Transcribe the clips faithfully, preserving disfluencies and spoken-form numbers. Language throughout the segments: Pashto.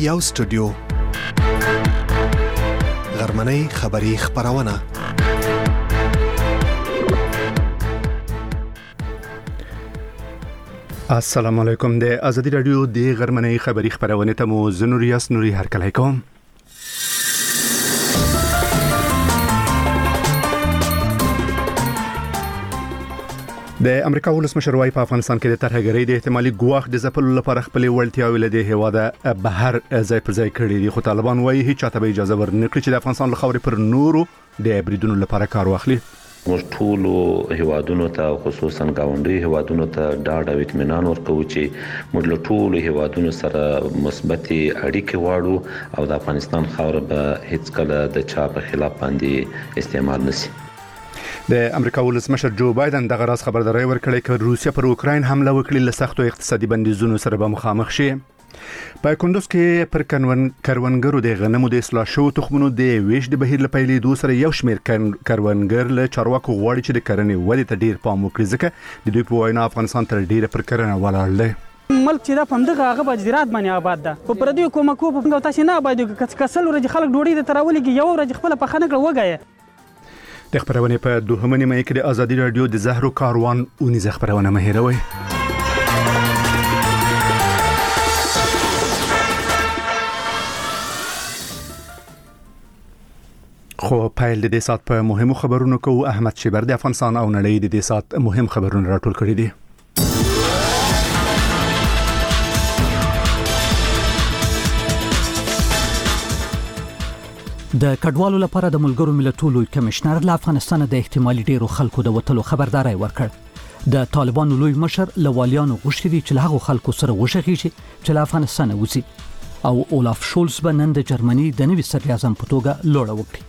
یو سټوډیو غرمنۍ خبری خبرونه السلام علیکم د ازادي رادیو د غرمنۍ خبری خبرونه ته مو زنوریاس نوري هرکلی کوم. د امریکا ولسمشر وايي په افغانستان کې د ترهګرۍ د احتمالي ګواښ د ځپلو لپاره خپل وړتیاوې له دې هواده بهر ځای پر ځای کړي دي، خو طالبان وايي هیڅ چاته به اجازه ورنکړي چې د افغانستان له خاورې پر نورو د بریدونو لپاره کار واخلي. موږ ټول هیوادونو ته خصوصا گاونډي هیوادونو ته ډاډ او اطمینان ورکوو چې موږ له ټول هیوادونو سره مثبت اړیکې واړو او د افغانستان خاور به هیڅ کله د چا په خلاف باندې استعمال نشي. د امریکا ولسمشر جو بایدن دغه راز خبرداري ورکړې چې روسیا پر اوکراین حمله وکړي له سختو اقتصادي بندیزونو سره به مخامخ شي. په کندوز کې پر کروندګرو د غنمو د اصلاح شو تخمونو د ویش د بهیر لپاره د سره یو شمیر کروندګر له چارواکو غواړي چې د کرنې ودې ته ډیر پام وکړي، ځکه د دوی په وینا افغانستان تر ډیره پر کرنه ولاړ دی. ملک چې دا پمدغه هغه به زراعت باندې آباد ده، په پردیو کومکو په تاسو نه آباد کسل ورځ خلک ډوډۍ د تراولې یو ورځ خپل په خنک وګايه. د خبرونه په دوهمه نیمه کې د ازادي رادیو د زهرو کاروان اونیز خبرونه مهیروي. خو پایل د دې سات په مهمو خبرونو کې احمد شیبر د افغانستان او نړۍ د دې سات مهم خبرونه راټول کړي دي. د کډوالو لپاره د ملګرو ملتونو لوی کمشنر له افغانستان د احتمالي ډیرو خلکو د وټلو خبرداري ورکړ. د طالبانو لوی مشر لوالیانو غوښتي دي چې له هغو خلکو سره وشغیږي چې له افغانستان وځي، او اولاف شولز به نن د جرمني د نوي صدر اعظم په توګه لوړه وکړي.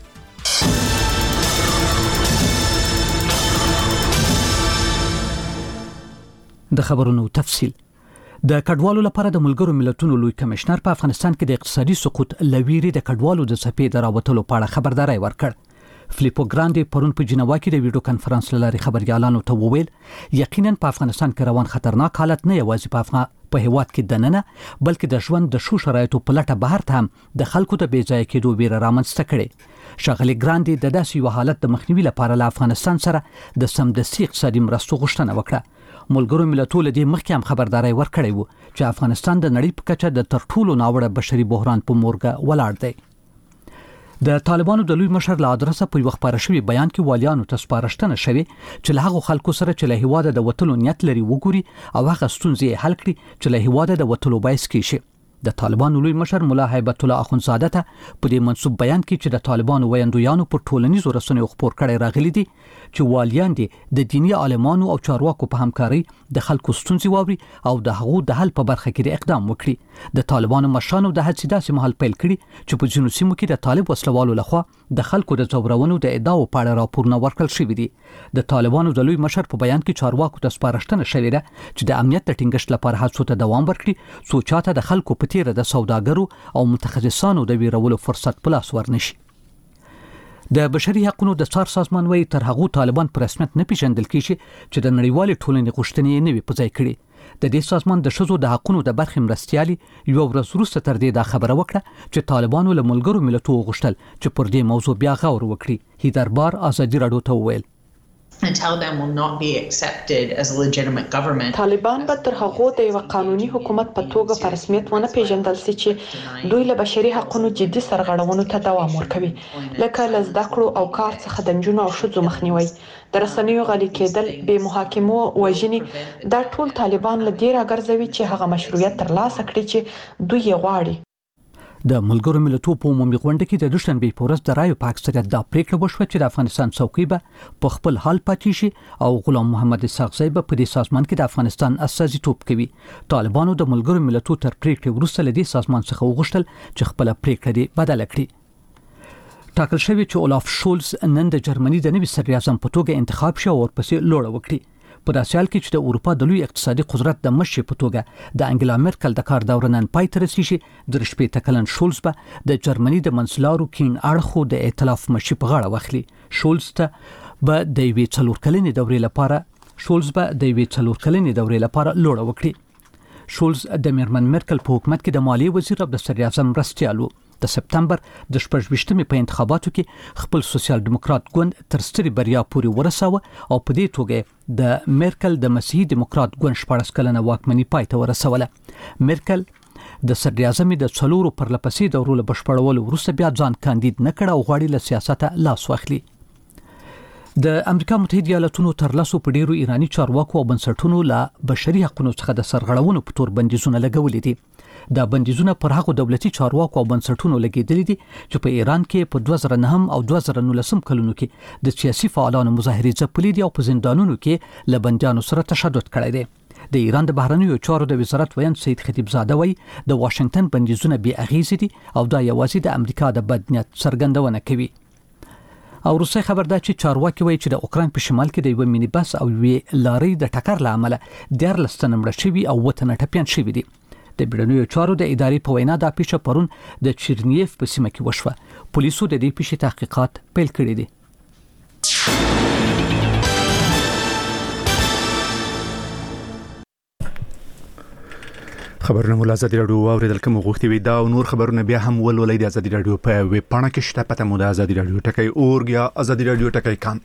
د خبرونو تفصیل. د کډوالو لپاره د ملګرو ملتونو لوی کمشنر په افغانستان کې د اقتصادي سقوط لویری د کډوالو د څپې د راوتلو په اړه خبرداري ورکړ. فلیپو ګراندي پرون په جنیوا کې د ویډیو کانفرنس لاري خبريالانو ته وویل یقینا په افغانستان کې روان خطرناک حالت نه یوازې په افغان په هیواد کې دننه بلکې د ژوند د شو شرایطو په لټه بهر ته هم د خلکو ته بې ځای کېدو ویره رامنځته کړي. شغلي ګراندي د داسې یو حالت د مخنیوي لپاره له افغانستان سره د سمدستي اقتصادي مرستو غوښتنه وکړه. ملګرو ملتونو د مخکې هم خبرداري ورکړې و چې افغانستان د نړۍ په کچه د تر ټولو ناوړه بشري بحران په مورګه ولاړ دی. د طالبانو د لوی مشر له ادرسه په یو خبره شوی بیان کې والیانو ته سپارښتنه شوی چې له هغو خلکو سره چې له هیواده د وټلو نیت لري وګوري او هغه ستونزې حل کړي چې له هیواده د وټلو باعث کیږي. د طالبانو لوی مشر مولا هیبت الله اخونزاده ته په دې منسوب بیان کې چې د طالبانو ویاندویانو پر ټولنیزو رسنیو خبر کړي راغلي دي چې والیان دي د دینی عالمانو او چارواکو په همکاري د خلکو ستونزې واوري او د هغو د حل په برخه کې د اقدام وکړي. د طالبانو مشرانو د هڅې داسې مهال پیل کړي چې په ځینو سیمو کې د طالب وسلوالو لخوا د خلکو د ځورونو د ادعاو په اړه راپورونه ورکړل شوي دي. د طالبانو د لوی مشر په بیان کې چارواکو ته سپارښتنه شوې ده چې د امنیت د ټینګښت لپاره هڅو ته دوام ورکړي څو چاته د خلکو په تیره د سوداګرو او متخصصانو د ویرولو فرصت په لاس ورنشي. د بشري حقوقو د څار سازمان وايي تر هغه طالبان پر رسمیت نه پیژندل کیږي چې د نړیوال ټولنې غوښتنې نه وي په ځای کړي. د دې سازمان د شذو د حقوقو د برخې مرستيالي یو ورځ وروسته تر دې دا خبره وکړه چې طالبانو له ملګرو ملتونو غوښتل چې پر دې موضوع بیا غور وکړي. هیدر بار ازادي رادیو ته وویل And Taliban will not be accepted as a legitimate government. طالبان به تر هغه د یو قانوني حکومت په توګه په رسمیت ونه پیژندل شي چې دوی له بشري حقوقو جدي سرغړونو ته دوام ورکوي، لکه له زده کړو او کار څخه د نجونو او ښځو مخنیوي، د رسنیو غلي کېدل، بې محاکمو وژنې. دا ټول طالبان له دې راګرځوي چې هغه مشروعیت ترلاسه کړي چې دوی یې غواړي. د ملګرو ملتونو په عمومي غونډه کې د دوشنبه په ورځ د رایو په اکثریت دا پریکړه وشوه چې د افغانستان څوکۍ به په خپل حال پاتې شي او غلام محمد اسحاقزی به په دې سازمان کې د افغانستان استازیتوب کوي. طالبانو د ملګرو ملتونو تر پریکړې وروسته له دې سازمان څخه وغوښتل چې خپل پریکړه دې بدله کړي. ټاکل شوی چې اولاف شولز نن د جرمني د نوي صدر اعظم په توګه انتخاب شو او ورپسې لوړه وکړي. په داسې حال کې چې د اروپا د لوی اقتصادي قدرت د مشر په توګه د انګلا مرکل د کار دوره نن پای ته رسیږي، د شپږ کلن شولز به د جرمني د منځلارو کین اړخو د ائتلاف مشر په غاړه واخلي. شولز ته به د یوې څلور کلنې دورې لپاره شولز به د یوې څلور کلنې دورې لپاره لوړه وکړي. شولز د میرمن مرکل په حکومت کې د مالیې وزیر او د صدر اعظم مرستیال و. د سپتمبر د شپږ ویشتمې په انتخاباتو کې خپل سوسیال دیموکرات ګوند تر سترې بریا پورې ورساوه او په دې توګه د مرکل د مسیحي دیموکرات ګوند شپږ کلنه واکمني پای ته ورسوله. مرکل د صدر اعظم د څلورو پرلپسې دورو له بشپړولو وروسته بیا ځان کاندید نه کړ او غواړي له سیاسته لاس واخلي. د امریکا متحده ایالاتونو تر لاسو په ډیرو ایرانی چارواکو او بنسټونو له بشري حقوقو څخه د سرغړونو په تور بندیزونه لګولې دي. دا بندیزونه پر هغو دولتي چارواکو او بنسټونو لګیدلي دي چې په ایران کې په دوه زره نه او دوه زره نولس کلونو کې د سیاسي فعالانو مظاهرې ځپلي دي او په زندانونو کې له بندیانو سره تشدد کړی دی. د ایران د بهرنیو چارو د وزارت ویان سید خطیبزاده وایي د واشنگټن بندیزونه بې اغیزې دي او دا یوازې د امریکا د بدنیت څرګندونه کوي. او روسي خبر دا چې چارواکي وایي چې د اوکران په شمال کې د یو مینی بس او یو لاري د ټکر لامل ډیر لستن مړ شوی او وطن ټپيان شوی دي. د بیړنیو چارو د ادارې په وینا دا پیښه پرون د چیرنیف په سیمه کې وشوه. پولیسو د دې پیښې تحقیقات پیل کړي دي. خبرونه مو ازادي رادیو اوریدل کوم غوښتي وي دا او نور خبرونه بیا هم ولولئ د ازادي رادیو په ویب پاڼه کې شته پته مو د ازادي رادیو ټکی اورګ یا ازادي رادیو ټکی کام.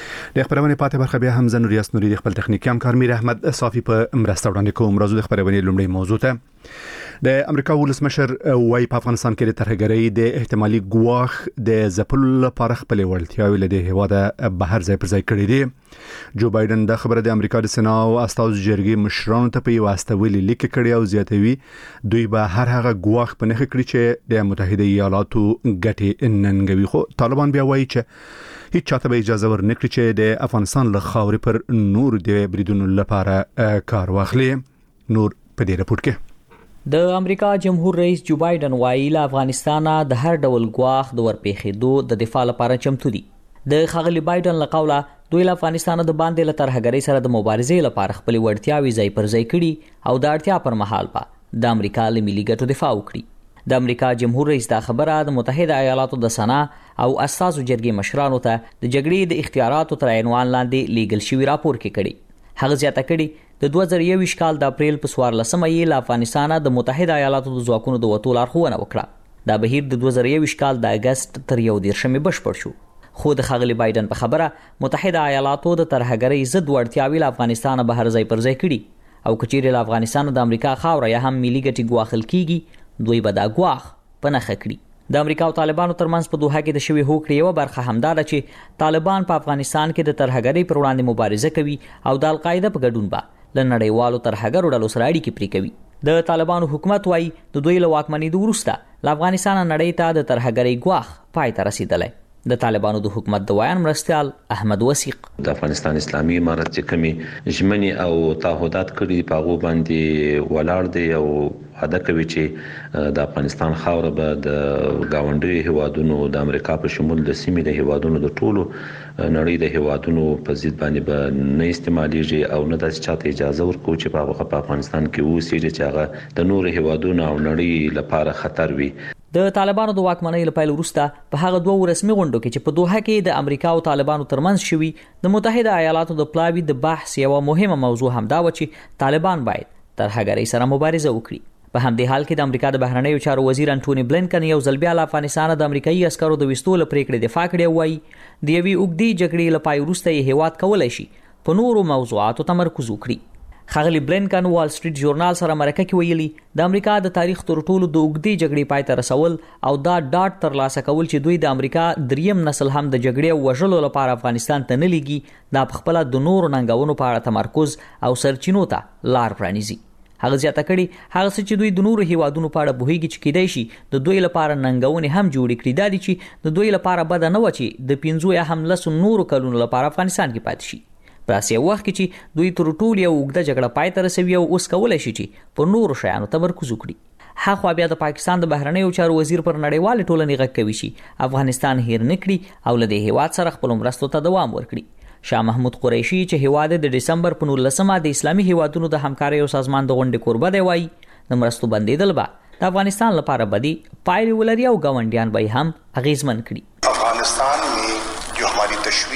د خبرونه پاتې برخه بیا هم زنور یاسنوري د خپل تخنیکی همکار میر احمد صافي په مرسته وړاندې کوم. راځو د خبرونه لومړی موضوع ته. د امریکا ولسمشر وايي په افغانستان کې د ترهګرۍ د احتمالي ګواښ د ځپلو لپاره خپل وړتیاوې له دې هواده بهر ځای پر ځای کړې دي. جو بایدن د خبره د امریکا د سنا او استاذ جرګې مشرانو ته په یو استویلي لیک کړی او زیاتوي دوی به هر هغه ګواښ په نخښه کړی چې د متحده ایالاتو ګټې ننګوي. خو طالبان بیا وایي چې هیڅ چاته به اجازه ورنکړي چې د افغانستان له خاورې پر نور د بریدونو لپاره کار واخلي. نور په دې رپورت کې د امریکا جمهور رئیس جو بایدن وایي له افغانستان د هر ډول ګواښ د ورپېښېدو د دفاع لپاره چمتو دي. د ښاغلي بایدن له قوله دوی له افغانستان د باندې له ترهګرۍ سره د مبارزې لپاره خپل وړتیاوې ځای پر ځای کړي او د اړتیا پر مهال به د امریکا له ملي ګټو دفاع وکړي. د امریکا جمهور رئیس دا خبره د متحده ایالاتو د سنا او اساسو جرګې مشرانو ته د جګړې د اختیاراتو تر عنوان لاندې لیګل شوی راپور کې کړي. هغه زیاته کړي د دوه زره یو کال د اپریل په څوارلسمه یې له افغانستان د متحده ایالاتو د ځواکونو د وټول لارښوونه وکړه. دا بهیر د دوه زره یو کال د اگست تر یو دیرشمې بشپړ شو. خو د ښاغلي بایدن په خبره متحده ایالاتو د ترهګرۍ ضد وړتیاوې له افغانستان بهر ځای پر ځای کړي او کچېرې له افغانستان د امریکا خاوره یا هم ملي ګټې ګواښل کیږي دوی به دا ګواښ په نښه کړي. د امریکا او طالبانو ترمنځ په دوحه کې د شوې هوکړې یوه برخه همدا ده چې طالبان په افغانستان کې د ترهګرۍ پر وړاندې مبارزه کوي او د القاعده په ګډون به له نړیوالو ترهګرو ډلو سره اړیکې پرې کوي. د طالبانو حکومت وایي د دوی له واکمنېدو وروسته له افغانستان نړۍ ته د ترهګرۍ ګواښ پای ته رسېدلی. د طالبانو د حکومت د ویان مرستیال احمد وثیق د افغانستان اسلامي امارت چې کمی ژمنې او تعهدات کړي په هغه باندې ولاړ دي او وعده کوي چې د افغانستان خاوره به د گاونډي هیوادونو د امریکا په شمول د سیمې د هیوادونو د ټولو نړۍ د هیوادونو په ضد باندې به نه استعمالېږي او نه داسې چاته اجازه ورکوي چې په هغه په افغانستان کې اوسېږي چې هغه د نور هیوادونو او نړۍ لپاره خطر وي. د طالبانو د واکمنۍ له پیل وروسته په هغه دوه رسمي غونډو کې چې په دوحه کې د امریکا او طالبانو ترمنځ شوي د متحده ایالاتو د پلاوي د بحث یوه مهمه موضوع همدا و چې طالبان باید ترهګرۍ سره مبارزه وکړي. په همدې حال کې د امریکا د بهرنیو چارو وزیر انټونی بلینکن یو ځل بیا له افغانستان د امریکایي عسکرو د ویستو له پریکړې دفاع کړې او وایي د یوې اوږدې جګړې له پای وروسته یې هیواد کولی شي په نورو موضوعاتو تمرکز وکړي. ښاغلي بلینکن وال سټریټ ژورنال سره مرکه کې ویلي د امریکا د تاریخ تر ټولو د اوږدې جګړې پای ته رسول او دا ډاډ ترلاسه کول چې دوی د امریکا دریم نسل هم د جګړې او وژلو لپاره افغانستان ته نه لیږي دا په خپله د نورو ننګونو په اړه تمرکز او سرچینو ته لار پرانیزي. هغه زیاته کړي هغه څه چې دوی د نورو هیوادونو په اړه پوهیږي چې کیدای شي د دوی لپاره ننګونې هم جوړې کړي دا دي چې د دوی لپاره بده نه و چې د پنځو یا هم لسو نورو کلونو لپاره افغانستان کې پاتې شي. په داسې وخت کې چې دوی تر ټولو یو اوږده جګړه پای ته رسوي او اوس کولی شي چې په نورو شیانو تمرکز وکړي. هاخوا بیا د پاکستان د بهرنیو چارو وزیر پر نړیوالې ټولنې غږ کوي چې افغانستان هیر نه کړي او له دې هیواد سره خپلو مرستو ته دوام ورکړي. شاه محمود قریشي چې هیواد د ډسمبر په نولسمه د اسلامي هیوادونو د همکاریو سازمان د غونډې کوربه دی وایي د مرستو بندېدل به د افغانستان لپاره بدی پایلې ولري او ګاونډیان به یې هم اغیزمن کړي. افغانستان में जो हमारी तशवीश रही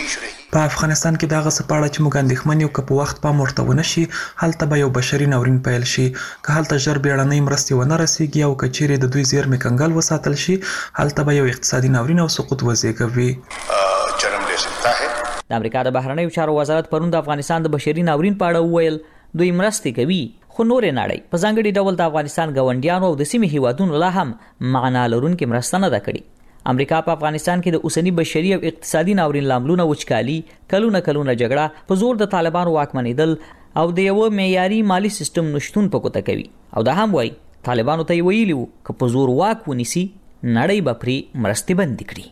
په افغانستان کې دغه سپاړه چې موږ اندېښمن یو که په وخت پام ورته ونه شي هلته به یو بشري ناورین پیل شي که هلته ژر بیړنۍ مرستې ونه رسیږي او که چیرې د دوی زیرمې کنګل وساتل شي هلته به یو اقتصادي ناورین او سقوط وزېږوي. د امریکا د بهرنیو چارو وزارت پرون د افغانستان د بشري ناورین په اړه وویل دوی مرستې کوي خو نورې نړۍ په ځانګړي ډول د افغانستان ګاونډیانو او د سیمې هیوادونو لا هم معنا لرونکې مرسته نه ده کړې. امریکا په افغانستان کې د اوسنی بشري او اقتصادي ناورین لاملونه وچکالي کلونه کلونه جګړه په زور د طالبانو واکمنېدل او د یو معیاري مالی سیستم نشټون په کوته کوي او دا هم وایي طالبانو ته ویلي وو چې په زور واک ونیسي نړۍ به پرې مرستې بندي کړي.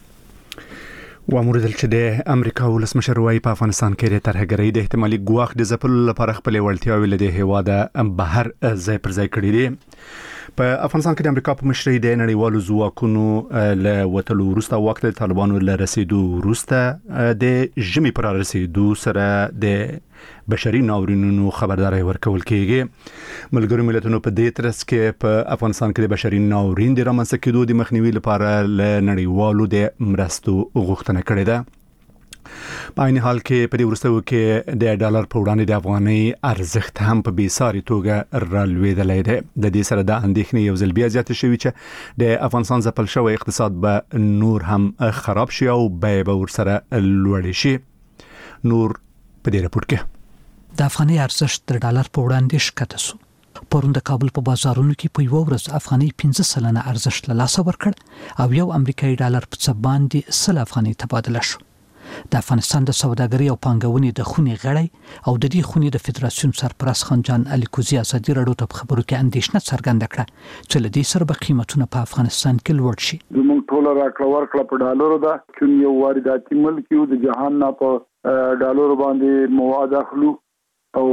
واموردل چې د امریکا ولسمشر وايي په افغانستان کې د ترهګرۍ د احتمالي ګواښ د ځپلو لپاره خپل وړتیاوې له دې هیواده بهر ځای پر ځای کړې دي. په افغانستان کې د امریکا په مشرۍ د نړیوالو ځواکونو له وټلو وروسته وخت د طالبانو له رسیدو وروسته د ژمي پر رسیدو سره د بشري ناورینونو خبرداري ورکول کېږي. ملګرو ملتونو په دې ترڅ کې په افغانستان کې د بشري ناورین د رامنځته کېدو د مخنیوي لپاره له نړیوالو د مرستو غوښتنه کړې ده. په عین حال کې په دې وروستیو کې د ډالر په وړاندې د افغانۍ ارزښت هم په بیساري توګه رالوېدلی دی. د دې سره د اندېښنې یو ځل بیا زیاتې شوې چې د افغانستان ځپل شوی اقتصاد به نور هم خراب شي او بیې به ورسره لوړې شي. نور په دې راپور کې د افغانۍ ارزښت د ډالر په وړاندې ښکته شو. پرون د کابل په بازارونو کې په یو ورځ افغانۍ پنځه سلنه ارزښت له لاسه ورکړ او یو امریکایي ډالر په څه باندې سل افغانۍ تبادله شو. د افغانستان د سوداګرۍ او پانګونې د خونې غړی او د دې خونې د فدراسیون سرپرست خان جان علي کوزي ازادي راډیو ته خبرو کې اندېښنه څرګنده کړه چې له دې سره به قیمتونه په افغانستان کې لوړ شي. زموږ ټول راکړه ورکړه په ډالرو ده چې یو وارداتي ملک یو د جهان نه په ډالرو باندې مواد اخلو او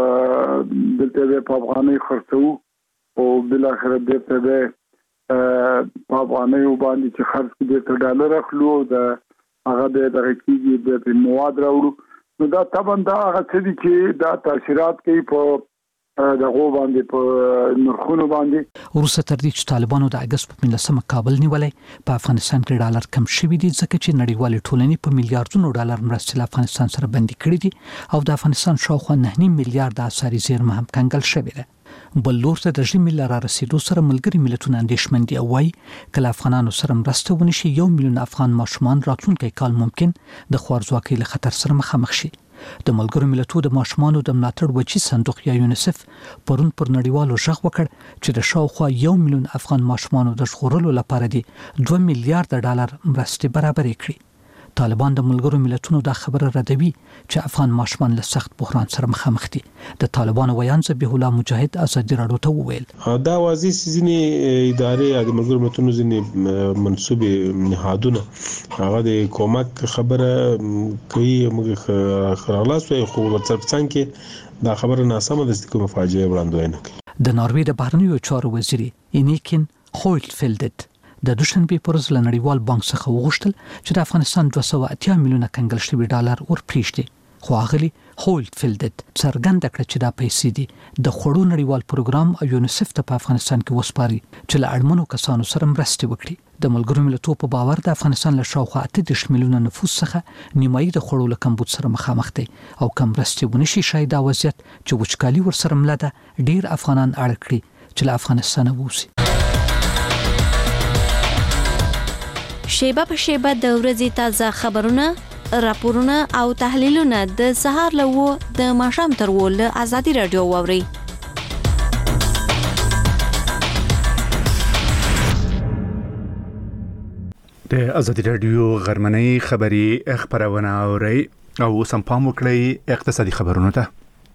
دلته په افغانۍ خرڅو او بل اخر دلته په افغانۍ باندې چې خرڅ کړي د ډالر اخلو د هغه د دغه د مواد راوړو نو دا طبعا دا هغه څه دي چې دا تاثیرات کوي په دغه باندې په نرخونو باندې. وروسته تر دې چې طالبانو د اگست په پنځلسمه کابل نیولې په افغانستان کې ډالر کم شوي دي ځکه چې نړیوال ټولنې په میلیارډونو ډالر مرستې له افغانستان سره بندي کړې دي او د افغانستان شاوخوا نه نیم میلیارډ اسعاري زیرمه هم کنګل شوې ده. بل لور ته د ژمي له رارسېدو سره ملګري ملتونه اندېښمن دي او وایي که له افغانانو سره مرسته ونشي یو میلیون افغان ماشومان راتلونکی کال ممکن د خوارځواکۍ له خطر سره مخامخ شي. د ملګرو ملتونو د ماشومانو د ملاتړ وچی صندوق یا یونیسف پرون پر نړیوالو ژغ وکړ چې د شاوخوا یو میلیون افغان ماشومانو د ژغورلو لپاره دي دوه میلیارډ ډالر مرستې برابرې کړي. طالبان د ملګرو ملتونو دا خبره ردوي چې افغان ماشومان له سخت بحران سره مخامخ دي. د طالبانو ویان ذبیح الله مجاهد ازادي راډیو ته وویل دا واضح ځینې ادارې د ملګرو ملتونو ځینې منسوبې نهادونه هغه د کومک خبره کوي موږ خلاص وي خو ورڅرڅنګ کې دا خبره ناسمه ده چې کومه فاجعه وړاندوینه کوي. د ناروې د بهرنیو چارو وزیر انیکن هویلفیلډ د دوشنبه پر ورځ له نړیوال بانک څخه وغوښتل چې د افغانستان دوه سوه اتیا میلیونه کنګل شوي ډالر ورپریږدي خو اغلی هولډفیلډ څرګنده کړه چې دا پیسې دي د خوړو نړیوال پروګرام او یونیسف ته په افغانستان کې وسپاري چې له اړمنو کسانو سره مرسته وکړي. د ملګرو ملتونو په باور د افغانستان له شاوخوا اته دېرش میلیونه نفوس څخه نیمایي د خوړو له کمبود سره مخامخ دي او کم مرستې ونشي شاید دا وضعیت چې وچکالي ورسره مله ده ډیر افغانان اړ کړي چې له افغانستان ووځي. شیبه په شیبه د ورځې تازه خبرونه، راپورونه او تحلیلونه د سهار له و د ماښام تر و له ازادي راډیو واوري. د ازادي راډیو غرمنۍ خبري خبرونه اوري او سم پام وکړئ اقتصادي خبرونه ته.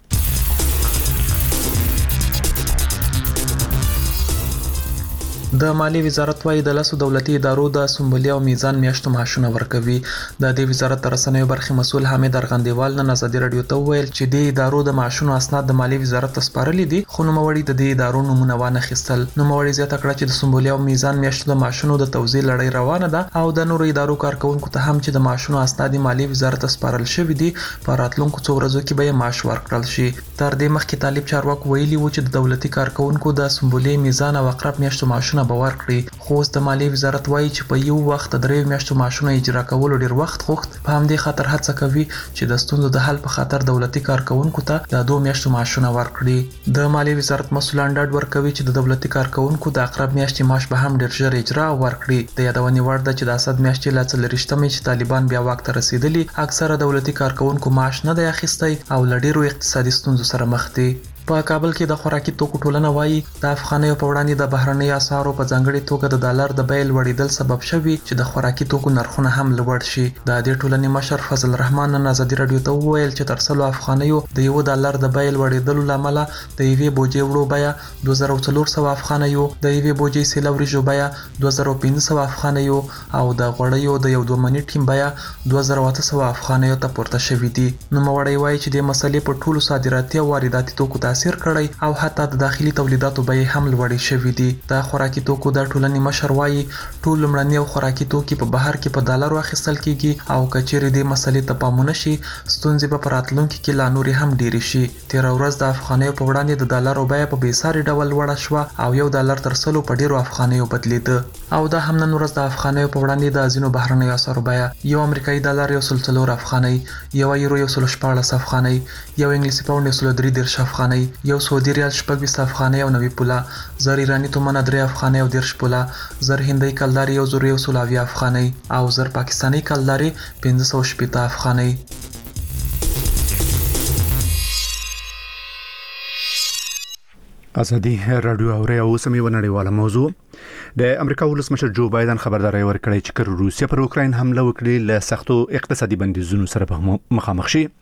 د مالی وزارت وايي د لاسو دولتي ادارو د سمبولي او میزان میاشتو معاشونه ورکوي. د دې وزارت تر رسنیو برخې مسؤل حامد ارغندیوال نن ازادي راډیو ته وویل چې د ادارو د معاشونو اسناد د مالی وزارت ته سپارلي دي خو نوموړي د دې ادارو نمونه وانه خستل. نوموړي زیاته کړه چې د سمبولي او میزان میاشتو د معاشونو د توزیع لړۍ روانه ده او د نورو ادارو کارکونکو ته هم چې د معاشونو اسناد مالی وزارت ته سپارل شوی دي په راتلونکو څو ورځو کې به معاش ورکړل شي. تر دې مخکې طالب چارواکو ویلي و چې د دولتي کارکونکو د سمبولي میزان او اقرب میاشتو معاشونه معاشونه به ورکړي. خو د مالیې وزارت وایي چې په یو وخت د درې میاشتو معاشونه اجرا کول ډیر وخت غوښت. په همدې خاطر هڅه کوي چې د ستونزو د حل په خاطر دولتي کارکونکو ته د دوه میاشتو معاشونه ورکړي. د مالیې وزارت مسؤلان ډاډ ورکوي چې د دولتي کارکونکو د اقرب میاشتې معاش به هم ډیر ژر اجرا ورکړي. د یادونې وړ ده چې د اسد میاشتې لا څلوېښتمې چې طالبان بیا واک ته رسیدلي اکثره دولتي کارکونکو معاش نه دی اخیستی او له ډیرو اقتصادي ستونزو سره مخ دي. په کابل کې د خوراکي توکو ټولنه وایي د افغانیو په وړاندې د بهرنۍ اسعارو په ځانګړي توګه د ډالر د بیل وړېدل سبب شوي چې د خوراکي توکو نرخونه هم لوړ شي. د دې ټولنې مشر فضل الرحمن نن ازادي رادیو ته وویل چې تر سلو افغانیو د یو ډالر د بیل وړېدلو لامل د یوې بوجې وړو بیه دوه زره څلور سوه افغانیو، د یوې بوجې سیله وریجو بیه دوه زره پنځه سوه افغانیو او د غوړیو د یو دوه منې ټیم بیه دوه زره اته سوه افغانیو ته پورته شوي دي. نوموړی وایي چې د مسلې په ټولو صادراتي او وارداتي توکو تاثیر کړی او حتی د داخلي تولیداتو بیې هم لوړې شوې دي. د خوراکي توکو د ټولنې مشر وایي ټول لومړني او خوراکي توکي په بهر کې په ډالرو اخیستل کیږي او کچېرې د مسلې ته پام ونه شي ستونزې به په راتلونکي کې لا نورې هم ډېرې شي. تېره ورځ د افغانیو په وړاندې د ډالرو بیه په بېساري ډول لوړه شوه او یو ډالر تر سلو په ډېرو افغانیو بدلېده. او دا هم نن ورځ د افغانیو په وړاندې د ځینو بهرنیو اسعارو بیه یو امریکایي ډالر یو سل څلور افغانۍ، یو یورو یو سل شپاړس افغانۍ، یو انګلیسي پاونډ یو سل درې دېرش افغانۍ، یو سعودي ریال شپږ ویشت افغانۍ او نوي پوله، زر ایراني تومنه درې افغانۍ او دېرش پوله، زر هندۍ کلدارې یو زر یو سل اویا افغانۍ او زر پاکستاني کلدارې پنځه سوه شپېته افغانۍ. ازادي رادیو اوري او سمې ونړیواله موضوع. د امریکا ولسمشر جو بایدن خبرداري ورکړې چې کله روسیا پر اوکراین حمله وکړي له سختو اقتصادي بندیزونو سره مخامخ شي.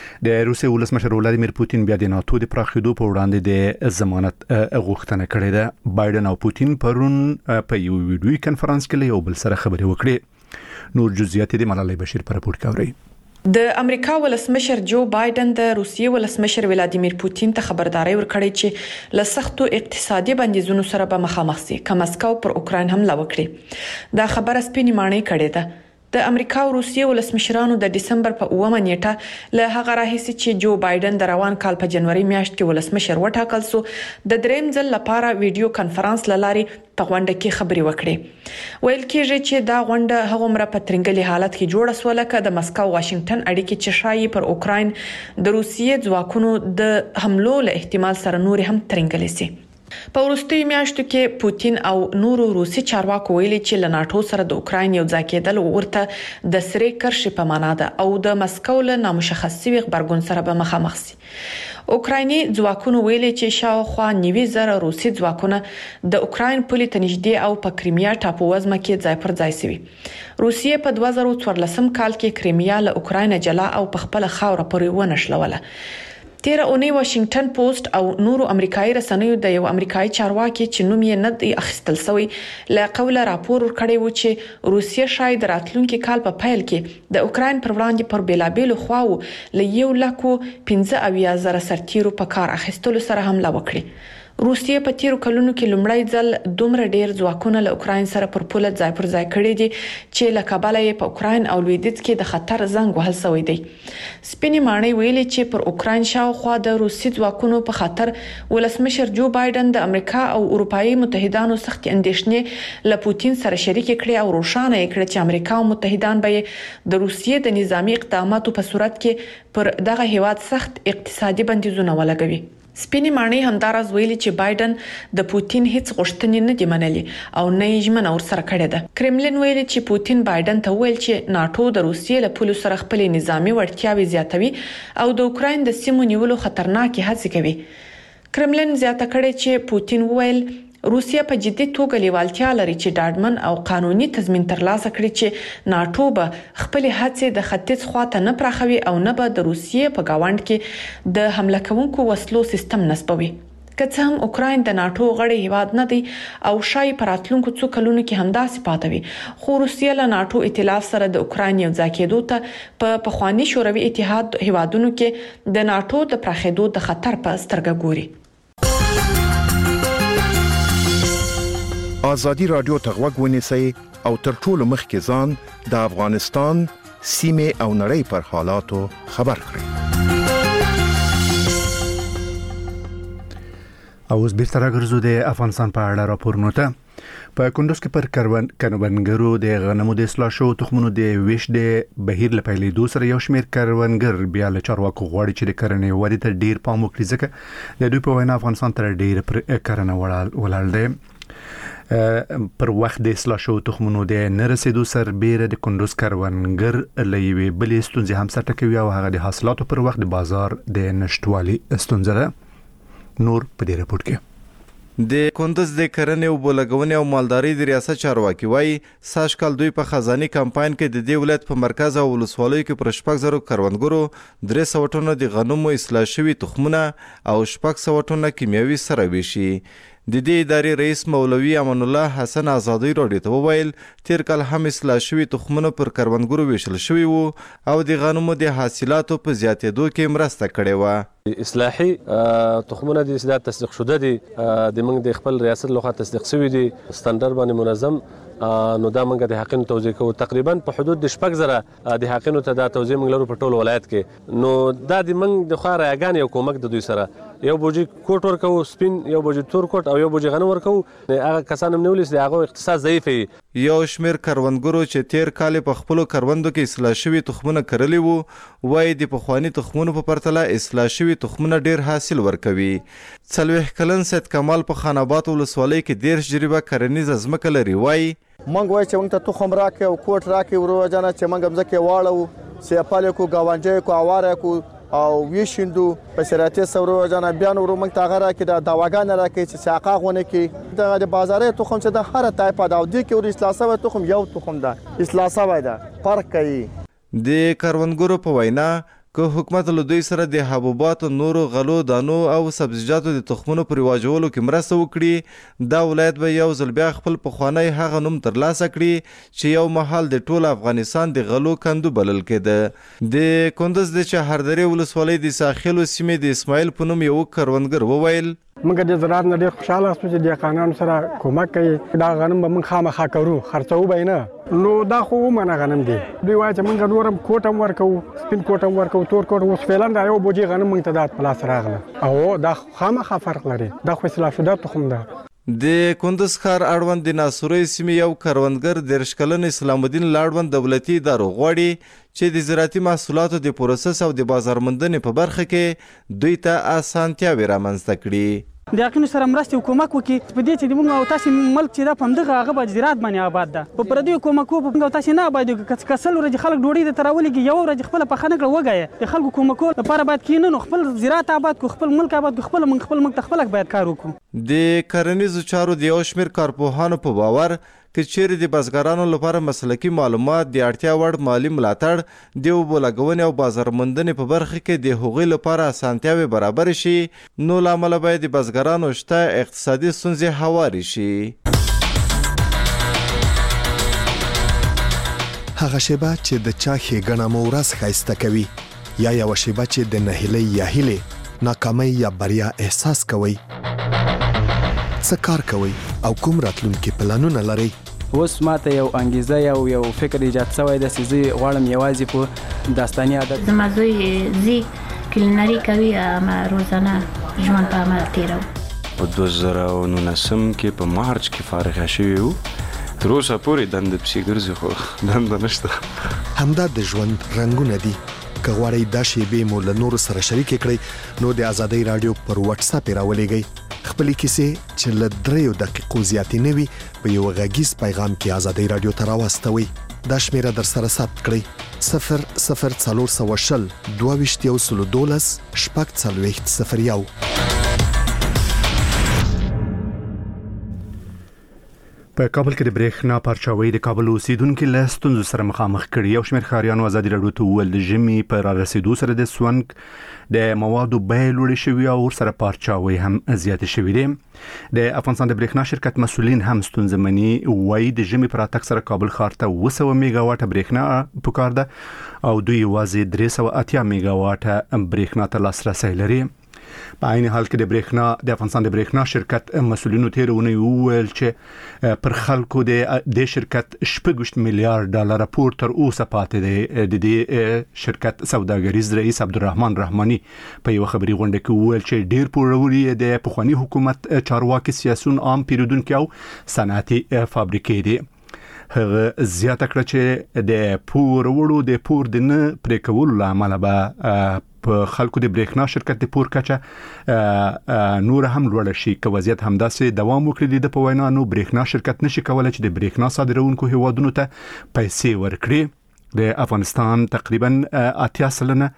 د روسیا ولسمشر ولادیمیر پوتین بیا د ناتو د پراخېدو په وړاندې د ضمانت غوښتنه کړې ده. بایدن او پوتین پرون په یو ویډیوي کانفرنس کې یو بل سره خبرې وکړې. نور جزئیات د ملالۍ بشیر پر راپور کوي. د امریکا ولسمشر جو بایدن د روسیې ولسمشر ولادیمیر پوتین ته خبرداري ورکړې چې له سختو اقتصادي بندیزونو سره به مخامخ شي که مسکو پر اوکراین حمله وکړي. دا خبره سپینې ماڼۍ کړې ده. د امریکا او روسیې ولسمشرانو د دسمبر په اوومه نیټه له هغه راهیسې چې جو بایدن د روان کال په جنوري میاشت کې ولسمشر وټاکل سو د دریم ځل لپاره ویډیو کانفرنس لاري په غونډه کې خبرې وکړې. ویل کېږي چې دا غونډه هغومره په ترنګلي حالت کې جوړه سو لکه د مسکو واشنگټن اړیکې چې شایي پر اوکراین د روسیې ځواکونو د حملو له احتمال سره نور هم ترنګلي سي. په وروستیو میاشتو کې پوتین او نورو روسي چارواکو ویلي چې له ناتو سره د اوکراین یو ځای کېدل ورته د سرې کرښې په معنا ده او د مسکو له نامشخص شوي غبرګون سره به مخامخ شي. اوکرایني ځواکونو ویلي چې شاوخوا نوي زره روسي ځواکونه د اوکراین پولې ته نږدې او په کریمیا ټاپو وزمه کې ځای پر ځای شوي. روسیې په دوه زره څوارلسم کال کې کریمیا له اوکراین جلا او په خپل خاوره پورې ونښلوله. تیر اونۍ واشنگټن پوسټ او نورو امریکایي رسنیو د یو امریکایي چارواکي چې نوم یې نه دی اخیستل شوی له قوله راپور ورکړی و چې روسیه شاید راتلونکي کال په پیل کې د اوکراین پر وړاندې پر بیلابېلو خواو له یو لکو پنځه اویا زره سرتیرو په کار اخیستلو سره حمله وکړي. روسیه په تیرو کلونو کې لومړی ځل دومره ډیر ځواکونه له اوکراین سره پر پوله ځای پر ځای کړي دي چې له کابل یې په اوکراین او لویدیځ کې د خطر زنګ وهل شوی دی. سپینې ماڼۍ ویلي چې پر اوکراین شاوخوا د روسي ځواکونو په خطر ولسمشر جو بایدن د امریکا او اروپאי متحدانو سخت اندېښنې له پوتین سره شریک کړي او روښانه یې کړ چې امریکا او متحدان به د روسیې د نظامی اقداماتو په صورت کې پر دغه هیواد سخت اقتصادي بندیزونه ولګوي. سپینې ماڼۍ همداراز ویلي چې بایدن د پوتین هیڅ غوښتنې نه دي منلي او نه یې ژمنه ورسره کړې ده. کرملین ویلي چې پوتین بایدن ته ویل چې ناتو د روسیې له پولو سره خپل نظامی وړتیاوې زیاتوي او د اوکراین د سیمو نیولو خطرناکې هڅې کوي. کرملین زیاته کړې چې پوتین ویل روسیه په جدي توګه لیوالتیا لري چې ډاډمن او قانوني تضمین ترلاسه کړي چې ناتو به خپل هڅې د ختیځ خواته نه پراخوي او نه به د روسیې په گاوند کې د حمله کوونکو وسلو سیستم نصبوي. که څه هم اوکراین د ناتو غړی هیواد نه دی او شای پر راتلونکو څو کلونو کې همداسې پاتې وي، خو روسیه له ناتو ائتلاف سره د اوکراین یو ځای کېدو ته په پخوانی شوروي اتحاد هیوادونو کې د ناتو د پراخېدو د خطر په سترګه ګوري. ازادي رادیو ته غوږ ونیسئ او تر ټولو مخکې ځان د افغانستان سیمې او نړۍ پر حالاتو خبر کړئ. او اوس بیرته راګرځو د افغانستان په اړه راپورونه ته. په کندوز کې پر کروندګرو د غنمو د اصلاح شو تخمونو د ویش د بهیر لپاره د سره یو شمیر کروندګر بیا له چارواکو غواړي چې د کرنې ودې ته ډیر پام وکړي ځکه د دوی په وینا افغانستان تر ډیر پر کرنه ولاړ دی پر وخت د اصلاح شو تخمونو د نرسیدو سر بیره د کندوز کروندګر لوي بلې ستونزې هم سره کوي او هغه د حاصلاتو پر وخت د بازار د نشټوالي ستونزه ده. نور په دې رپورت کې د کندوز د کرنې او بولګونې او مالداري د ریاست چارواکي وایي ساش کال دوی په خزاني کمپاین کې د دې ولایت په مرکز او ولسوالیو کې پر شپږ زره کروندګرو درې سوه ټنه د غنمو اصلاح شوي تخمونه او شپږ سوه ټنه کیمیاوي سره ویشي. د دې ادارې رئیس مولوي امان الله حسن آزادی راډیو ته وویل تیر کال هم اصلاح شوي تخمونه پر کروندګرو ویشل شوي وو او د غنمو د حاصلاتو په زیاتېدو کې مرسته کړې وه. اصلاحي تخمونه د اصلاح تصدیق شده دي د موږ د خپل ریاست لخوا تصدیق شوي دي سټانډرډ باندې منظم نو دا موږ د حقینو توزیع کوو تقریبا په حدود د شپږ زره د حقینو ته دا توزیع موږ لرو په ټول ولایت کې. نو دا د موږ د خوا راګان یو کومک د دوی سره یو بوجي کوټ ورکوو سپین یو بوجي تور کوټ او یو بوجي غنم ورکوو هغه کسان هم نیولي چې هغه اقتصاد ضعیف وي. یو شمیر کروندګرو چې تیر کال په خپلو کروندو کې اصلاح شوي تخمونه کرلي وو وایي د پخواني تخمونو په پرتله اصلاح شوي تخمونه ډیر حاصل ورکوي. څلوېښت کلن سید کمال په خان آباد ولسوالۍ کې دېرش جریبه کرنیزه ځمکه لري وایي موږ وایي چې موږ ته تخم راکړي او کوټ راکړي ورو جانه چې موږ ځمکې واړو سیپالې کو ګاونجۍ کو اواره کو او ویشندو په شرایطي سورو جانه بیا نو موږ ته هغه راکړي د دواګان راکړي چې ساقا غونه کې د بازاري تخم چې د هر ټایپ د او دي کې ور اصلاح سوی تخم یو تخم ده اصلاح سوی ده فرق کوي. د کروندګرو په وینا که حکومت له دوی سره د حبوباتو نورو غلو دانو او سبزیجاتو د تخمونو پر واجولو کې مرسته وکړي دا ولایت به یو ځل بیا خپل پخوانی هغه نوم ترلاسه کړي چې یو مهال د ټول افغانستان د غلو کندو بلل کېده. د کندوز د چهاردرې ولسوالۍ د ساحلو سیمې د اسماعیل په نوم یو کروندګر وویل موږ د زراعت نه ډېر خوشاله اوسو چې د قانون سره کومک کوي دا غنم به موږ خامخا کوو خرڅو به نه نو دا خو ومنه غنم دی دوی وایي چې موږ نورم کوټ هم ورکوو سپین کوټ هم ورکوو تور کوټ اوس فعلا دا یو بوجي غنم موږ ته دا په لاس راغله او دا خامخا فرق لري دا خو اصلاح شده تخم ده. د کندوز ښار اړوند د ناصري سیمې یو کروندګر دېرش کلن اسلام الدین لاړوند دولتي ادارو غواړي چې د زراعتي محصولاتو د پروسس او د بازار موندنې په برخه کې دوی ته اسانتیاوې رامنځته کړي. د یقین سره مرستې او کومک وکړي په دې چې د موږ او تاسو ملک چې دا په همدغه هغه به زراعت باندې آباد ده په پردیو کومکو په موږ تاسو نه آباد که کسل ورځ خلک ډوډۍ د تراولېږي یو ورځ خپل په خنه کړه وګایي د خلکو کومکو لپاره باید کینې نو خپل زراعت آباد کو خپل ملک آباد کو خپل من خپل ملک خپل باید کار وکړو. د کرنیزو چارو د یو شمیر کارپوهانو په باور که چیرې د بزګرانو لپاره مسلکي معلومات د اړتیا وړ مالی ملاتړ د اوبو لګونې او بازار موندنې په برخه کې د هغوی لپاره اسانتیاوې برابر شي نو له امله باید د بزګرانو شته اقتصادي ستونزې هوارې شي. هغه شیبه چې د چا ښېګڼه مو ورځ ښایسته کوي یا یوه شیبه چې د نهیلۍ یا هیلې ناکامۍ یا بریا احساس کوئ څه کار کوئ او کوم راتلونکي پلانونه لرئ؟ اوس ماته یو انګیزه یو یو فکر ایجاد شوی دی چې زه غواړم یوازې په داستاني عادت زما زوی زی کلینري کوي اما روزانه ژوند په عمل تیرو. په دوه زره او نولسم کې په مارچ کې فارغه شوي وو تر اوسه پورې دنده پسې ګرځي خو دنده نشته. همدا د ژوند رنګونه دي که غواړئ دا شیبې مو له نورو سره شریکې کړئ نو د ازادۍ راډیو پر واتس اپ یې راولېږئ خپلې کیسې چې له دریو دقیقو زیاتې نه وي په یو غږیز پیغام کې ازادۍ راډیو ته راواستوئ. دا شمیره در سره ثبت کړئ صفر صفر څلور سوه شل دوه ویشت یو سلو دولس شپږ څلوېښت صفر یو. په کابل کې د برېښنا پرچاوي د کابل اوسیدونکو له ستونزو سره مخامخ کړي. یو شمېر ښاریانو ازادي راډیو ته وویل د ژمي په رارسېدو سره د سونګ د موادو بیې لوړې شوي او ورسره پرچاوي هم زیاتې شوي دي. د افغانستان د برېښنا شرکت مسؤلین هم ستونزه مني وایي د ژمي په راتګ سره کابل ښار ته اوه سوه میګا واټه برېښنا پکار ده او دوی یوازې درې سوه اتیا میګا واټه برېښنا ته لاسرسی لري. په عین حال کې د برېښنا د افغانستان د برېښنا شرکت مسؤلینو تیرونه ویل چې پر خلکو د د شرکت شپږ میلیارډ ډالر پور تر اوسه پاتې دی. د دې شرکت سوداګریز رئیس عبدالرحمن رحماني په یو خبري غونډه کې ویل چې ډیر پوروري د پخوانی حکومت چارواکي سیاسيون عام پیرودونکو او صنعتي فابریکې دي. هغه زیاته کړه چې د پور وړو د پور د نه پرې کولو لامل به په خلکو د برېښنا شرکت د پور کچه نور هم لوړ شي. که وضعیت همداسې دوام وکړي د په وینا نو برېښنا شرکت نشي کولای چې د برېښنا صادرونکو هیوادونو ته پیسې ورکړي. د افغانستان تقریبا اتیا سلنه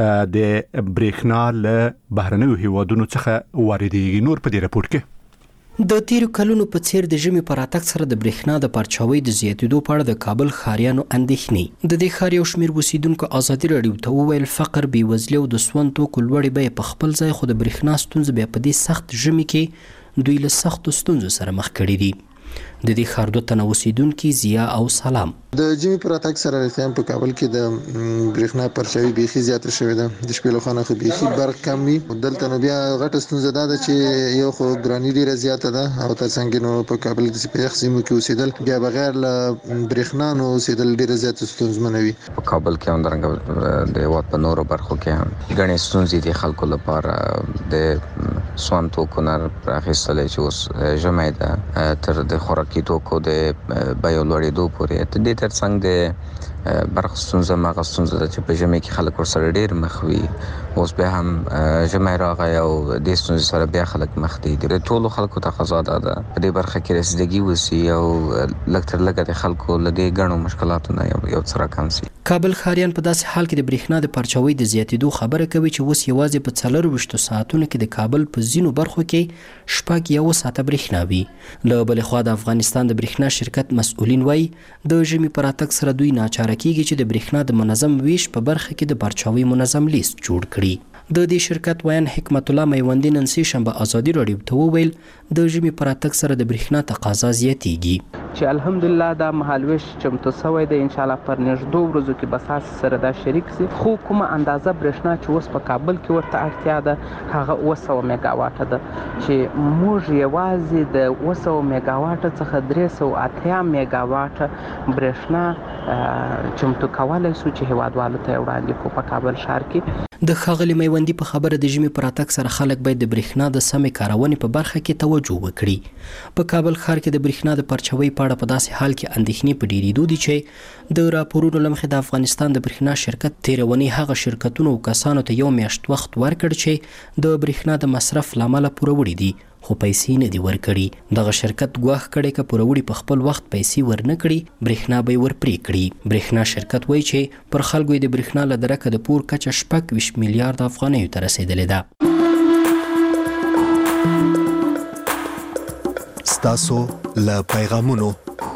د برېښنا له بهرنیو هیوادونو څخه واردېږي. نور په دې راپور کې د تیرو کلونو په څیر د ژمي په راتګ سره د برېښنا د پرچاوۍ د زیاتېدو په اړه د کابل ښاریانو اندېښنې. د دې ښار یو شمېر اوسیدونکو ازادي راډیو ته وویل فقر، بېوزلي او د سون توکو لوړې بیې په خپل ځای، خو د برېښنا ستونزې بیا په دې سخت ژمي کې دوی له سختو ستونزو سره مخ کړي دي. د دې ښار دوه تنه اوسیدونکي ضیا او سلام د ژمي پر راتګ سره رښتیا په کابل کې د برېښنا پرچاوي بیخي زیاته شوې ده. د شپې له خوا خو بیخي برق کم وي. دلته نو بیا غټه ستونزه ده چې یو خو ګراني ډیره زیاته ده او ترڅنګ نو په کابل کې په یخ سیمو کې اوسېدل بیا بغیر له برېښنا نو اوسېدل ډیره زیاته ستونزمنه وي. په کابل کې هم درنګ د هیواد په نورو برخو کې هم ګڼې ستونزې دي خلکو لپاره. د سون توکو نه راخیستلی چې اوس ژمی ده تر د خوراکي توکو د بیو لوړېدو پورې د دې ترڅنګ د برق ستونزه مغه ستونزه ده چې په ژمي کې خلک ورسره ډېر مخ وي. اوس بیا هم ژمی راغی او دې ستونزې سره بیا خلک مخ دي. د ټولو خلکو تقاضا ده په دې برخه کې رسیدګي وسي او لږ تر لږه د خلکو له دې ګڼو مشکلاتو نه یو څه راکم سي. کابل ښاریان په داسې حال کې د برېښنا د پرچاوۍ د زیاتېدو خبره کوي چې اوس یوازې په څلرویشتو ساعتونو کې د کابل په ځینو برخو کې شپږ یو ساعته برېښنا وي. له بلې خوا د افغانستان د برېښنا شرکت مسؤلین وایي د ژمي په راتګ سره دوی ناچاره کیږي چې د برېښنا د منظم ویش په برخه کې د پرچاوۍ منظم لیست جوړ کړي. د دې شرکت ویان حکمت الله میوندی نن سه شنبه ازادي راډیو ته وویل د ژمي په راتګ سره د برېښنا تقاضا زیاتېږي چې الحمدلله دا مهالویش چمتو شوی دی. ان شاء الله پر نږدې ورځو کې به تاسو سره دا شریک سي. خو کومه اندازه برېښنا چې اوس په کابل کې ورته اړتیا ده هغه اوه سوه میگا واټه ده چې موږ یوازې د اوه سوه میگا واټه څخه درې سوه اتیا میگا واټه برېښنا چمتو کولی سو چې هیوادوالو ته وړاندې کړو په کابل ښار کې. د ښاغلي میوندي په خبره د ژمي په راتګ سره خلک باید د برېښنا د سمې کارونې په برخه کې توجه وکړي. په کابل ښار کې د برېښنا د پرچاوۍ په اړه په داسې حال کې اندېښنې په ډېرېدو دي چې د راپورونو له مخې د افغانستان د برېښنا شرکت تېره اونۍ هغه شرکتونو او کسانو ته یو میاشت وخت ورکړ چې د برېښنا د مصرف له امله پوره وړي دي خو پیسې نه دي ورکړي. دغه شرکت ګواښ کړی که پوره وړي په خپل وخت پیسې ورنه کړي برېښنا به یې ورپرې کړي. برېښنا شرکت وایي چې پر خلکو یې د برېښنا له درکه د پور کچه شپږ ویشت میلیارډ افغانیو ته رسېدلې ده. ستاسو له پیغامونو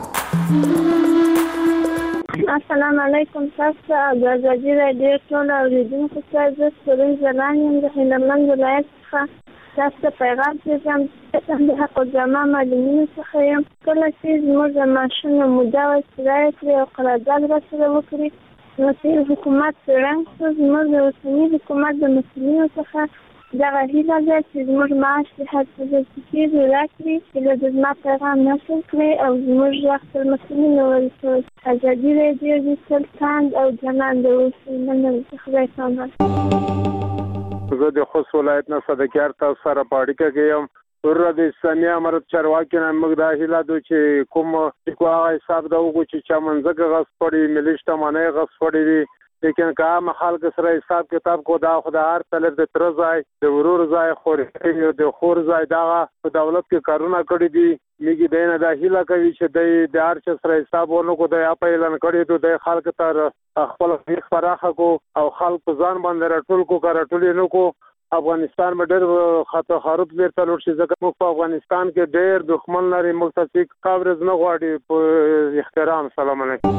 السلام علیکم. تاسو د ازادي راډیو ټول اوریدونکو ته زه سرور زلان یم د هلمند ولایت څخه. تاسو ته پیغام پیغام د حق الجماع معلمینو څخه یم. کله چې زموږ د معاشونو موده وسیله کړي او قرارداد راسره وکړي نو چې حکومت څېړنګ شو زموږ د اوسني حکومت د مسؤلینو څخه دغه هیله ده چې زموږ معاش د هر څه د کیږي راکړي چې له زما پیغام نشر کړي او زموږ غږ تر مسؤلینو ورسوي. ازادي راډیو د تل تاند او جنان د اوسئ. مننه. خدای پامان. زه د خوست ولایت نه صدقیار تاسو سره په اړیکه کې یم. ورته د اسلامي امارت چارواکي نه موږ دا هیله ده چې کوم چې هغه حساب دا وګورو چې چا منځګه غصب کړي ملي شتمنۍ غصب کړي وي لیکن که عام خلک سره حساب کتاب کو دا خو د هر طرف د تر ځای د ورور ځای خوري د خور ځای دا په دولت کې کارونه کړی دي. میګي دینه دا هیله کوي چې د د هر څه سره حساب ورنکو د یا په اعلان کړی ته د خلک تر خپل فیخ فراخه کو او خلک ځان باندې راټول کو راټول نه کو. افغانستان به ډېر خطر خراب ورته لور شي ځکه موږ په افغانستان کې ډېر دښمن لري. موږ تاسو کاورز نه غواړي په احترام. سلام علیکم.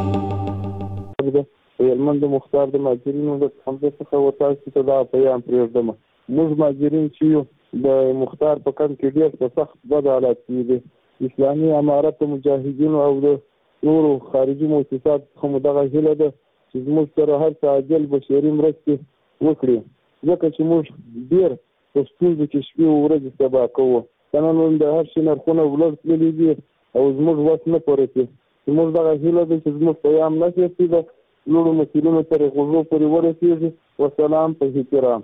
هلمند مختار د ماجرینو د همدې څخه وتاسو ته دا پیغام پرېږدم. موږ ماجرین چې د مختار په کم کې ډېر په سخت بد حالات کې دي. اسلامي امارت مجاهدینو او د نورو خارجي مؤسسات څخه مو دغه هیله ده چې زموږ سره هر څه عاجل بشري مرستې وکړي ځکه چې موږ ډېر په ستونزو کې شپې او ورځې سبا کوو. که نن د هر شي نرخونه ولړ تللي دي او زموږ وس نه پوره کوي. زموږ دغه هیله ده چې زموږ پیام نه کېږي د لوړو مسؤلینو سره غوږو پورې ورسېږي. وسلام په احترام.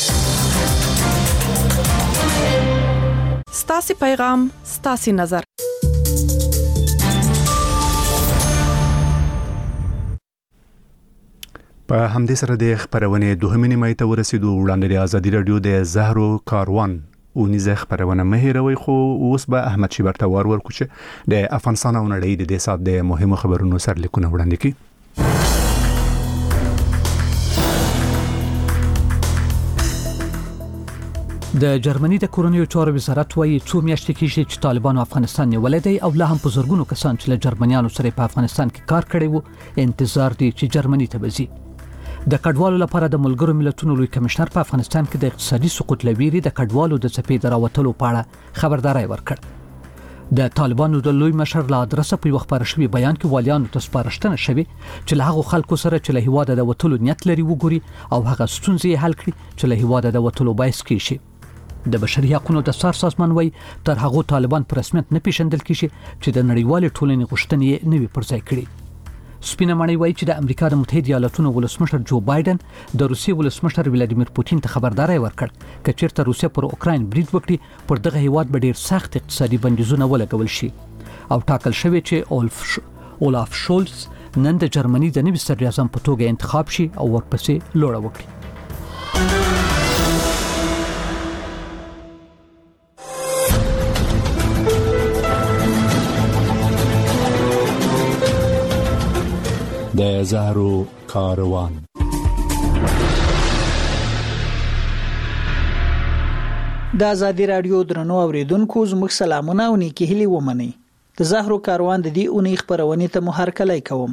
ستاسې پیغام ستاسې نظر. په همدې سره د خبرونه دوهمې نیمه ته ورسېدو. وړاندې د ازادي رادیو د زهرو کاروان او نيزه خبرونه مهیروي خو اوس به احمد شیبر ته ور ورکو چې د افغانستان او نړۍ د دې سات د مهمو خبرونو سرلیکونه وړاندې کړي. د جرمني د کورنیو چارو وزارت وايي څو میاشتې کېږي چې طالبانو افغانستان نیولې دی او لا هم په زورګونو کسان چې له جرمنیانو سره په افغانستان کې کار کړی وو انتظار دي چې جرمني ته وځي. د کډوالو لپاره د ملګرو ملتونو لوی کمشنر په افغانستان کې د اقتصادي سقوط لویری د کډوالو د څپې دراوتلو په اړه خبرداري ورکړ. د طالبانو د لوی مشر لا ادرسه په وخت پر شوی بیان کې والیانو ته سپارښتنه شوی چې له هغه خلکو سره چې له هیواده د وټولو نیت لري وګوري او هغه ستونزې حل کړي چې له هیواده د وټولو باعث کیږي. د بشري حقوقو د سر سازمان وایي تر هغه طالبان پر رسمیت نه پیژندل کیږي چې د نړیوال ټولنې غوښتنې نه وي پرځای کړي. سپینه مړی وایي چې د امریکا د متحده ایالاتونو ولسمشر جو بایدن د روسیې ولسمشر ولادیمیر پوتین ته خبرداري ورکړ چې چیرته روسیه پر اوکراین برید وکړي پر دغه هیواد به ډیر سخت اقتصادي بندیزونه ولګول شي او ټاکل شوی چې اولف ش... اولف شولز نن د جرمني د نوي صدر اعظم په توګه انتخاب شي او ورپسې لوړه وکړي. د زهرو کاروان. د ازادي رادیو درنو اوریدونکو زموږ سلامونه او نیکی هیلي ومني. د زهرو کاروان د دې اونۍ خبرونه ته مو هرکلی کوم.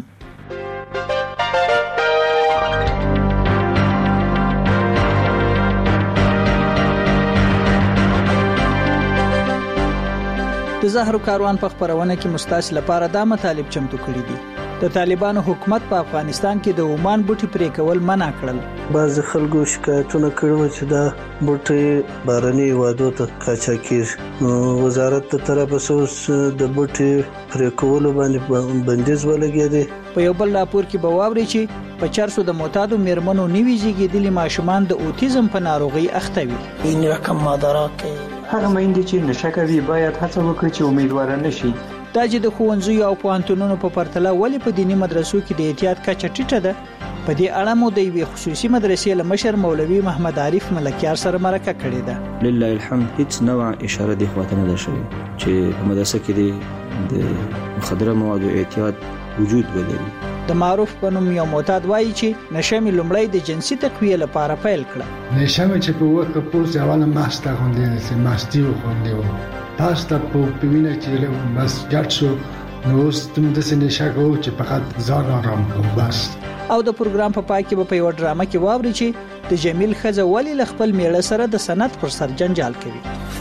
د زهرو کاروان په خبرونه کې مستاس لپاره دا مطالب چمتو کړی دي. د طالبانو حکومت په افغانستان کې د عمان بوټي پرې کول منع کړل. بعض خلکو شکایتونه کړو چې دا بوټي بارني وادو ته قاچاقي وزارت ته طرف اوس د بوټي پرې کول باندې بندیز ولګیدي. په یو بل راپور کې به واوري چې په چارسو د معتادو میرمنو نیوي زیږیدلي ماشومان د اوټیزم په ناروغي اخته وي. این رقم مادرات هغه مېندې چې نشه کوي باید هڅه وکړي چې امیدوار نه شي. دا چې د ښوونځیو او پوهنتونونو په پرتله ولې په دینی مدرسو کې د احتیاط کچه ټیټه ده. په دې اړه مو د یوې خصوصي مدرسې له مشر مولوي محمد عارف ملکیار سره مرکه کړې ده. لله الحمد هیڅ نوع اشاره دی خواته نه ده شوې چې په مدرسه کې د مخدره موادو احتیاط وجود ولري. د معروف بنوم یو معتاد وایي چې نشه مې لومړی د جنسي تقویه لپاره پیل کړه. نشه مې چې په وخت پورس اوله ماسته غونډې سي ماستي غونډې و تاسو په پوینه چې بس ګټ شو نو ستم د سینې شاګو چې فقط ځان آرام کوم بس. او د پروګرام په پای کې په یو ډرامه کې واوري چې د جمیل خزه ولی ل خپل میړه سره د سند پر سر جنجال کوي.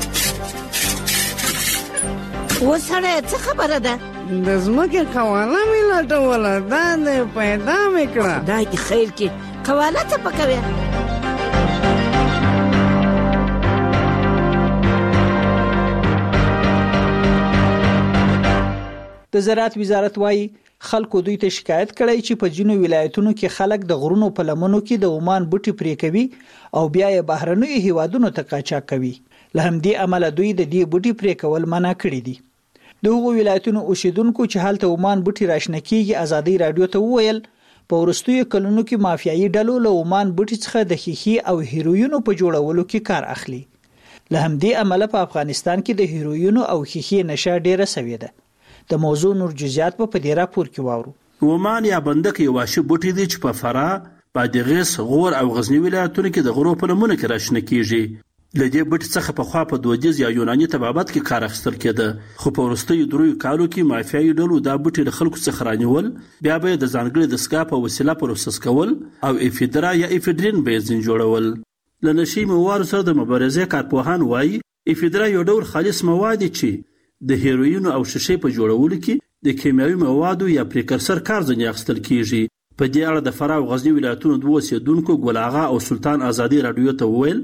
وسره څه خبره ده؟ د زمکه قواله مې لټوله دا نه پیدا مې کړه. خدای دې خیر کې قواله څه پکوي؟ د زراعت وزارت وايي خلکو دوی ته شکایت کړی چې په ځینو ولایتونو کې خلک د غرونو په لمنو کې د عمان بوټي پرې کوي او بیا یې بهرنیو هیوادونو ته قاچاق کوي. له همدې امله دوی د دې بوټي پرې کول منع کړی دي. د هغو ولایتونو اوسیدونکو چې هلته عمان بوټي راشنه کیږي ازادي رادیو ته وویل په ورستیو کلونو کې مافیایي ډلو له عمان بوټي څخه د خیخي او هیروینو په جوړولو کې کار اخلي. له همدې امله په افغانستان کې د هیروینو او خیخي نشه ډیره سوي ده. د موضوع نور جزئیات په دې راپور کې واورو. عمان یا بندک یو واشه بوټي دي چې په فرا، بادغیس، غور او غزنی ولایتونو کې د غرو په لمنو کې راشنه کیږي. لدې بوټي څخه په خوا په دودیز یا یوناني طبابت کې کار اخیستل کېده، خو په وروستیو دریو کالو کې مافیایي ډلو دا بوټي له خلکو څخه رانیول، بیا به د ځانګړي دستګاه په وسیله پروسس کول او افیدرا یا افیدرین به ځین جوړول. له نشي موادو سره د مبارزې کارپوهان وایي افیدرا یو ډول خالص مواد چې د هیروین او شیشې په جوړولو کې د کیمیاوي موادو یا پریکرسر کار ځنې اخیستل کیږي. په دې اړه د فرا او غزنی ولایتونو دوه اوسیدونکو ګل آغا او سلطان ازادي رادیو ته وویل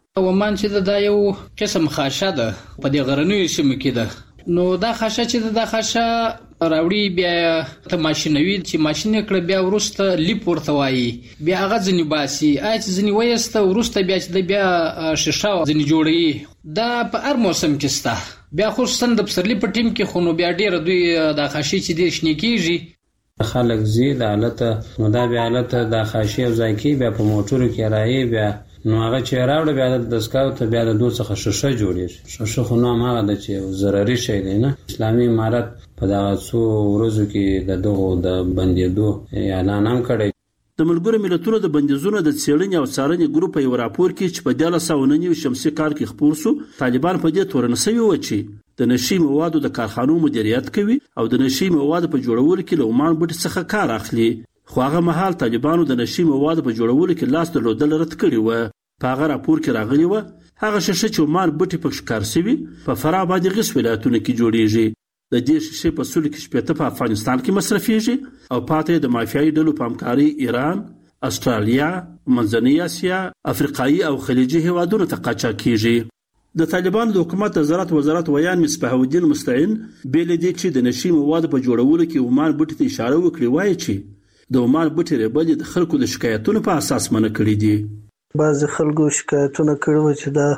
ومان چې دا یو قسم خاشه ده په دې غرنیو سیمو کې ده نو دا خاشه چې دا خاشه راوړي بیا ته ماشینوي چې ماشین کړه بیا ورسته لیپ ورته وایي بیا هغه ځنی باسي اې ځنی وایسته ورسته بیا چې بیا شیشه ځنی جوړي دا په هر موسم کې ستا بیا خصوصا د پسرلی په ټیم کې خو نو بیا ډیر دوی د خاشه چې د شنه کیږي خلک زید حالت نو دا بیا حالت د خاشه او ځای بیا په موټرو کې راي بیا نو هغه چې راوړ بیا د دسکاو ته بیا د دوه څخه شیشه جوړیږي شیشه خو نو هغه د چې ضروري شی دی نه اسلامي امارت په دا څو ورځو کې د دغه د بندیدو اعلان هم کړی د ملګرو ملتونو د بندیزونو د څېړنې او څارنې ګروپ یو راپور کې چې په دیاله ساوننی شمسي کال کې خپور سو طالبان په دې تورن سوي و چې د نشي موادو د کارخانو مدیریت کوي او د نشي موادو په جوړولو کې لومان بټ څخه کار اخلي خو هغه مهال طالبانو د نشي موادو په جوړولو کې لاس درلودل رد کړی و په هغه راپور کې راغلی و هغه شیشه چې مان بټي په ښکار سوي په فراه باندې غس ولایتونو کې جوړیږي د دې شیشه په سول کې شپته په افغانستان کې مصرفيږي او پاتې د مافیایي ډلو په همکاري ایران استرالیا منځنۍ اسیا افریقایي او خلیجي هیوادونو ته قاچاق کیږي د طالبانو د حکومت وزارت وزارت ویان مصباح الدین مستعين بیل دي چې د نشي موادو په جوړولو کې عمان بټي ته اشاره وکړي وایي چې د عمان بټي ریبل د خلکو د شکایتونو په اساس منع کړی دي بعض خلکو شکایتونه کړو چې دا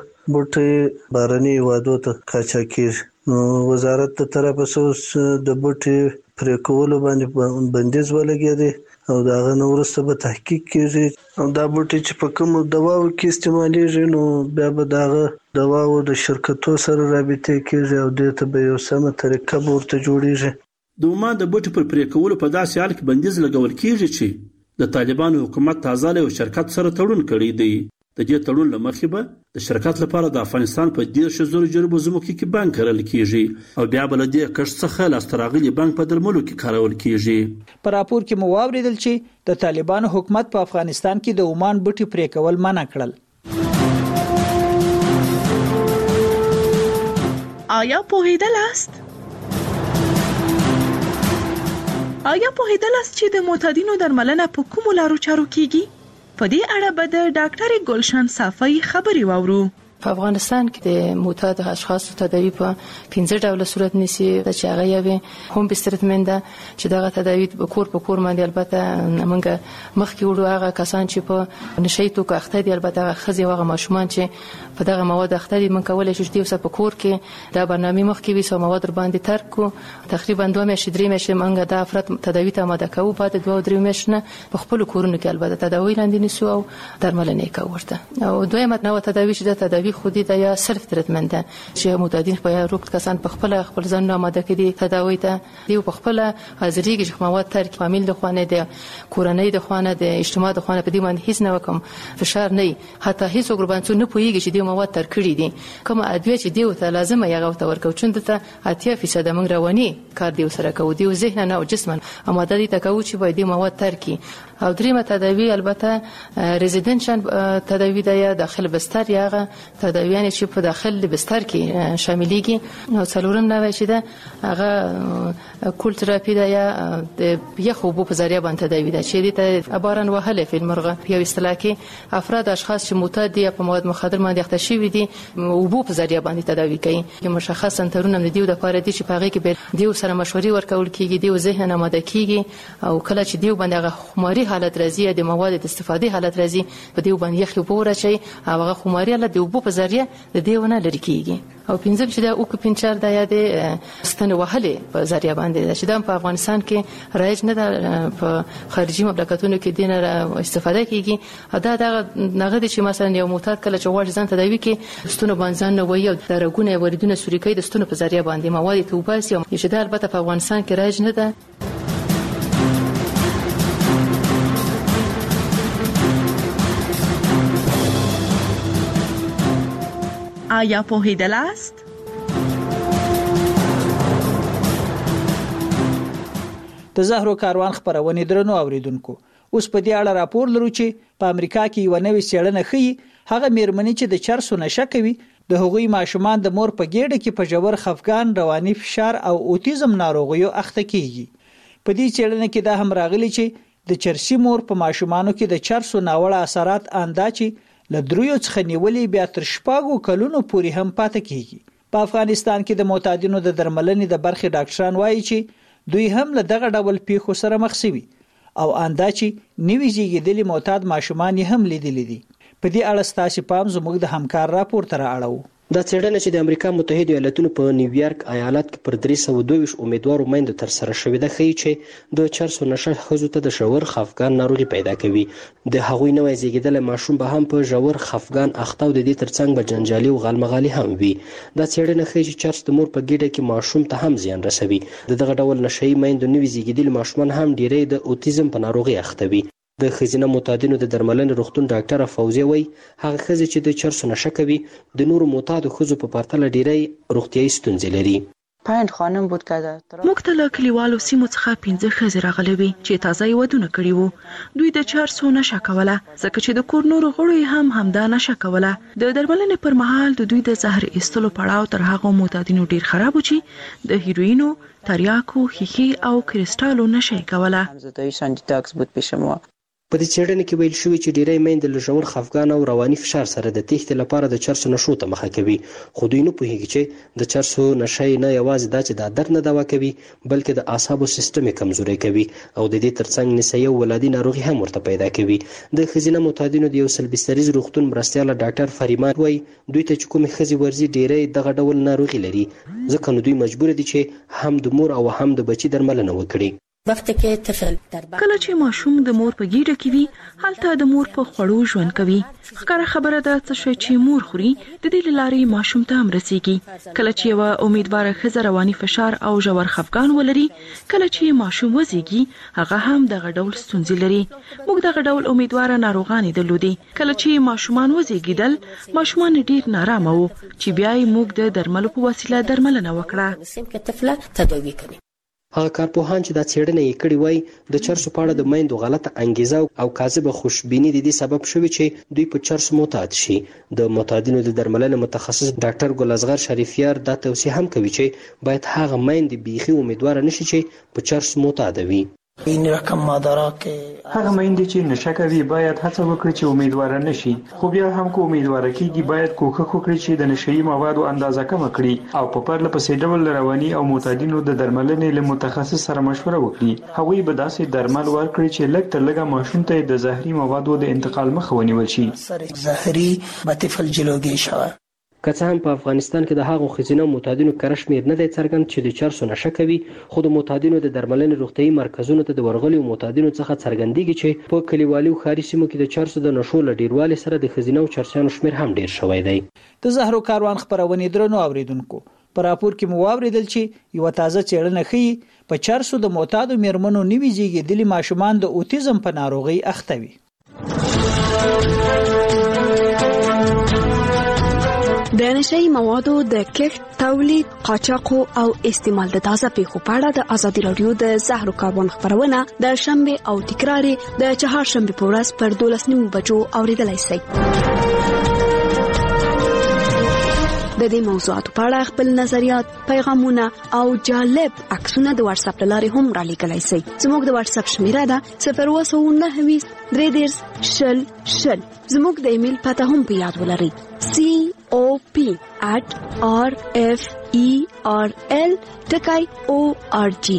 بټي بارني هیوادو ته قاچاق کیږي نو وزارت ته طرفه اوس د بټي پرې کولو باندې بندیز ولګیږي او دا غو ورسته به تحقیق کیږي او دا بوټي چې په کوم دواو کې استعمالېږي نو بیا به دا دواو د شرکتو سره رابطه کیږي او د ته به یو سمه طریقه ورته جوړیږي د عمان د بوټي پر پرې کولو په داسې حال کې بندیز لګول کیږي چې د طالبانو حکومت تازه له شرکت سره تړون کړی دی د دې تړون لمخې به د شرکت لپاره د افغانستان په دیرش زره جربو زموکي کې بانک کارول کیږي او بیا بل دې کښ څخه لاستراغلي بانک په درملو کې کارول کیږي په راپور کې مو واوریدل چې د طالبانو حکومت په افغانستان کې د عمان بوټي پرې کول منع کړل آیا پوهیدلاست آیا پوهیدلاست چې د معتادینو درملنه په کومو لارو چارو کیږي په دې اړه به د ډاکټر ګلشن صافی خبري واورو په افغانستان کې د معتاد اشخاصو تداوی په پنځه ډوله صورت نسی چې هغه یوي هم بسترتمنت چې دغه تداوی په کور په کور باندې البته موږ مخکې وړو هغه کسان چې په نشي توکو اخته دي البته هغه خزي هغه ماشومان چې په دغه مواد اخته دي موږ کولای شو چې په کور کې دا برنامه مخکې وي سو مواد باندې ترک کو تقریبا دوه میاشتې درې میاشتې موږ د افراد تداوی ته آماده کوو بعد دوه درې میاشتې په خپل کورونو کې البته تداوی لاندې نسو او درملنه کوي او دویمه نو تداوی چې د تداوی خودی د یا سلف تریټمنټ چې معتادین په روغ کسان په خپل خپل ځان آماده کړي تداوی ته دی په خپل حاضرېږي چې مواد ترک فامیل د خوانه د کورنۍ د خوانه د اجتماع د خوانه په دې باندې هیڅ نه وکم فشار نه حتی هیڅ وګربانڅو نه پويږي چې د مواد ترک کړي دي کوم ادویه چې دی ته لازمه یغه ته ورکو چې ته اتیا فیصد موږ رواني کار دی سره کوو دی ذهن نه او جسم آماده دي ته کوو چې باید مواد ترکي او دریمه تداوی البته ريزيدنشن تداوی د یا داخل بستر یا تداویان چې په داخل بستر کې شاملېږي او څلورم نوې چې ده هغه کول تراپی ده یا د یخو بو په ذریعہ باندې تداوی ده چې د ابارن وهله په مرغه په اصطلاح کې افراد اشخاص چې معتاد دي په مواد مخدر باندې اخته شوی دي او بو په ذریعہ باندې تداوی کوي چې مشخص سنترونه د دیو د لپاره دي چې په هغه کې به دیو سره مشورې ورکول کیږي دیو ذهن آماده کیږي او کله چې دیو باندې هغه خماري حالت راځي د مواد د استفادې حالت راځي په دیو باندې یخ پوره شي او هغه خماري حالت دیو په ذریعہ د دیونه لری کیږي او پنځم چې دا او کو پنچار د یادې ستنه وهله په ذریعہ باندې چې د افغانستان کې رایج نه ده په خارجي مملکتونو کې دینه استفاده کیږي دا دا نغه چې مثلا یو معتاد کله چې وړ ځان تداوی کې ستونه باندې نه وي او درګونه وریدونه سوري کوي د ستونه په ذریعہ باندې مواد ته وباسي چې دا البته په افغانستان کې رایج نه ده آیا پوهیدلاست؟ د زهرو کاروان خبرونه درنو اوریدونکو اوس په دې اړه راپور لرو چې په امریکا کې یو نوې څېړنه ښيي هغه میرمنې چې د چرسو نشه کوي د هغوی ماشومان د مور په ګېډه کې په جوړ خفګان رواني فشار او اوټیزم ناروغیو اخته کیږي په دې څېړنه کې دا هم راغلي چې د چرسي مور په ماشومانو کې د چرسو ناوړه اثرات انداچي له دریو څخه نیولې بیا تر شپږو کلونو پورې هم پاتې کیږي. په افغانستان کې د معتادینو د درملنې د برخې ډاکټران وایي چې دوی هم له دغه ډول پیښو سره مخ شوي او آندا چې نوي زیږیدلي معتاد ماشومان هم لیدلي دي. په دې اړه ستاسو پام زموږ د همکار راپور تر اړه دا څېړنه چې د امریکا متحده ایالاتونو په نیویارک ایالت کې پر درې سوه دوه ویشت امیدوارو میندو تر سره شوې ده ښیي چې د چرسو نشه ښځو ته د ژور خفګان ناروغي پیدا کوي. د هغوی نوی زیږیدلی ماشوم به هم په ژور خفګان اخته او د دې ترڅنګ به جنجالي او غالمغالي هم وي. دا څېړنه ښیي چې چرس د مور په ګېډه کې ماشوم ته هم زیان رسوي. د دغه ډول نشهیي میندو نوي زیږیدلي ماشومان هم ډیری د اوتیزم په ناروغي اخته وي. د ښځینه معتادینو د درملنې روغتون ډاکټره فوزیه وایي هغه ښځې چې د چرسو نشه کوي د نورو معتادو ښځو په پرتله ډیری روغتیایي ستونزې لري. پنج خانم بود که موږ ته له کلیوالو سیمو څخه پنځه ښځې راغلې وې چې تازه یې ودونه کړي وو. دوی د چرسو نشه کوله ځکه چې د کور نورو غړو یې هم همدا نشه کوله. د درملنې پر مهال د دوی د زهر ایستلو پړاو تر هغو معتادینو ډیر خراب و چې د هیروینو، تریاکو، ښیښې او کریسټالو نشه یې کوله. په دې څېړنه کې ویل شوي چې ډیری میندې له ژور خفګان او رواني فشار سره د تېښتې لپاره د چرسو نشو ته مخه کوي، خو دوی نه پوهیږي چې د چرسو نشه نه یوازې دا چې دا درد نه دوا کوي بلکې د اعصابو سیستم یې کمزوری کوي او د دې ترڅنګ نسایي او ولادي ناروغي هم ورته پیدا کوي. د ښځینه معتادینو د یو سل بستریز روغتون مرستیاله ډاکټر فریمان وایي دوی ته چې کومې ښځې ورځي ډیری دغه ډول ناروغي لري ځکه نو دوی مجبور دي چې هم د مور او هم د بچي درملنه وکړي. وخت کې طفل کله چې ماشوم د مور په ګیډه کې وي هلته د مور په خوړو ژوند کوي. ښکاره خبره ده څه چې مور خوري د دې لارې ماشوم ته هم رسیږي. کله چې یو امیدواره ښځه رواني فشار او ژور خفګان ولري کله چې ماشوم وزيږي هغه هم دغه ډول ستونزې لري. موږ دغه ډول امیدواره ناروغان درلودي. کله چې ماشومان وزيږیدل ماشومان ډیر نارامه وو چې بیا یې موږ د درملو په وسیله درملنه وکړه. هغه کارپوهان چې دا څېړنه یې کړې وای د چرسو په اړه د میندو غلطه انګیزه او کاذبه خوشبیني د دې سبب شوی چې دوی په چرسو معتاد شي. د معتادینو د درملنې متخصص ډاکټر ګل اصغر شریفیار دا توصیه هم کوي چې باید هغه میندې بیخي امیدواره نشي چې په چرسو معتاد وي. این رقم مادرها که هغه میندې چې نشه کوي باید هڅه وکړي چې امیدواره نشي، خو بیا هم که امیدواره کیږي باید کوښښ وکړي چې د نشهیي موادو اندازه کمه کړي او په پرله پسې ډول رواني او معتادینو د درملنې له متخصص سره مشوره وکړي. هغوی به داسې درمل ورکړي چې لږ تر لږه ماشوم ته د زهري موادو د انتقال مخه ونیول شي. زهري به طفل جلوگیری شود. که څه هم په افغانستان کې د هغو ښځینه معتادینو کره شمېر نه دی څرګند چې د چرسو نشه کوي، خو د معتادینو د درملنې روغتیایي مرکزونو ته د ورغلیو معتادینو څخه څرګندېږي چې په کلیوالي او ښاري سیمو کې د چرسو د نشو له ډیروالي سره د ښځینه او چرسیانو شمېر هم ډیر شوی دی. د زهرو کاروان خپرونې درنو اوریدونکو په راپور کې مو واوریدل چې یو تازه څېړنه ښیي په چرسو د معتادو میرمنو نوي زیږیدلي ماشومان د اوتیزم په ناروغۍ اخته وي. د نشهیي موادو د کښت، تولید، قاچاق او استعمال د تازه پیښو په اړه د ازادي راډیو د زهرو کاروان خپرونه د شنبه او تکرار د چهارشنبه په ورځ پر دولس نیمو بجو اوریدلای شئ. د دې موضوعاتو په اړه خپل نظریات، پیغامونه او جالب عکسونه د واتس اپ لارې هم را لیږلای شئ. زموږ د واتس اپ شمیره ده صفر اووه سوه نهه ویشت درې دېرش شل شل. زموږ د ایمیل پته هم په یاد ولرئ سی او پی at r f e r l ټکی او ار جی.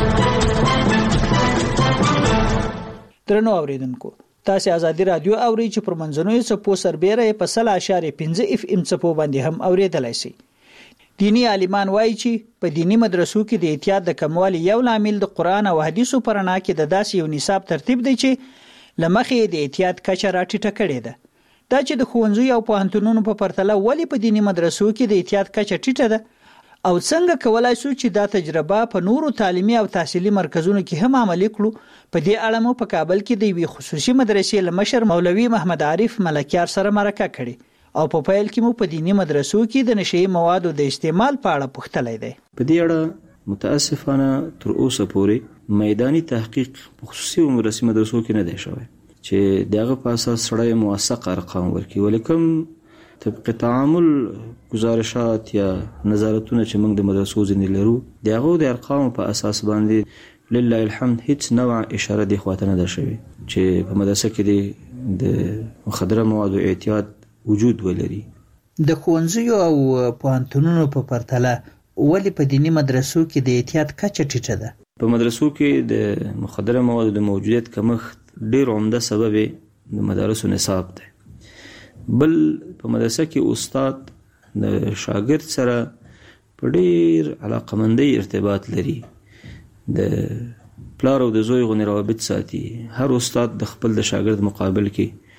درنو اوریدونکو تاسو ازادي رادیو اوري چې پر منځنوي څپو سربېره په سل اشاریه پنځه اف ام څپو باندې هم اوریدلای شي. دینی عالمان وایي چې په دینی مدرسو کې د احتیاط د کموالي یو لامل د قران او حدیثو پرنا کې د داسې یو نصاب ترتیب دی چې لمخې د احتیاط کچه راټیټه کړې ده. دا چې د ښوونځي او پوهنتونونو په پرتله ولی په دینی مدرسو کې د احتیاط کچه ټیټه ده او څنګه کولای شو چې دا تجربه په نورو تعلیمي او تحصیلي مرکزونو کې هم عملي کړو. په دې اړه مو په کابل کې د یوې خصوصي مدرسې لمشر مولوي محمد عارف ملکیار سره مرکه کړې او په پیل کې مو په دینی مدرسو کې د نشهیي موادو د استعمال په اړه پوښتلای دی. په دې اړه متاسفانه تر اوسه پورې میداني تحقیق په خصوصي او مرکزي مدرسو کې نه دی شوی چې دغه په اساس سره موثق ارقام ورکړي، ولیکم طبق تعامل گزارشات یا نظارتونه چې موږ د مدرسو ځینې لرو دغه د ارقام په اساس باندې لله الحمد هیڅ نوع اشاره دی خواته نه ده شوی چې په مدرسه کې د د مخدره موادو اعتیاد وجود ولري. د ښوونځیو او پوهنتونونو په پرتله ولې په دینی مدرسو کې د اعتیاد کچه ټیټه ده؟ په مدرسو کې د مخدره موادو د موجودیت کمښت ډیر عمده سبب د مدارسو نصاب دی. بل په مدرسه کې استاد د شاګرد سره په ډیر علاقمندۍ ارتباط لري، د پلار او د زوی غونې روابط ساتي. هر استاد د خپل د شاګرد مقابل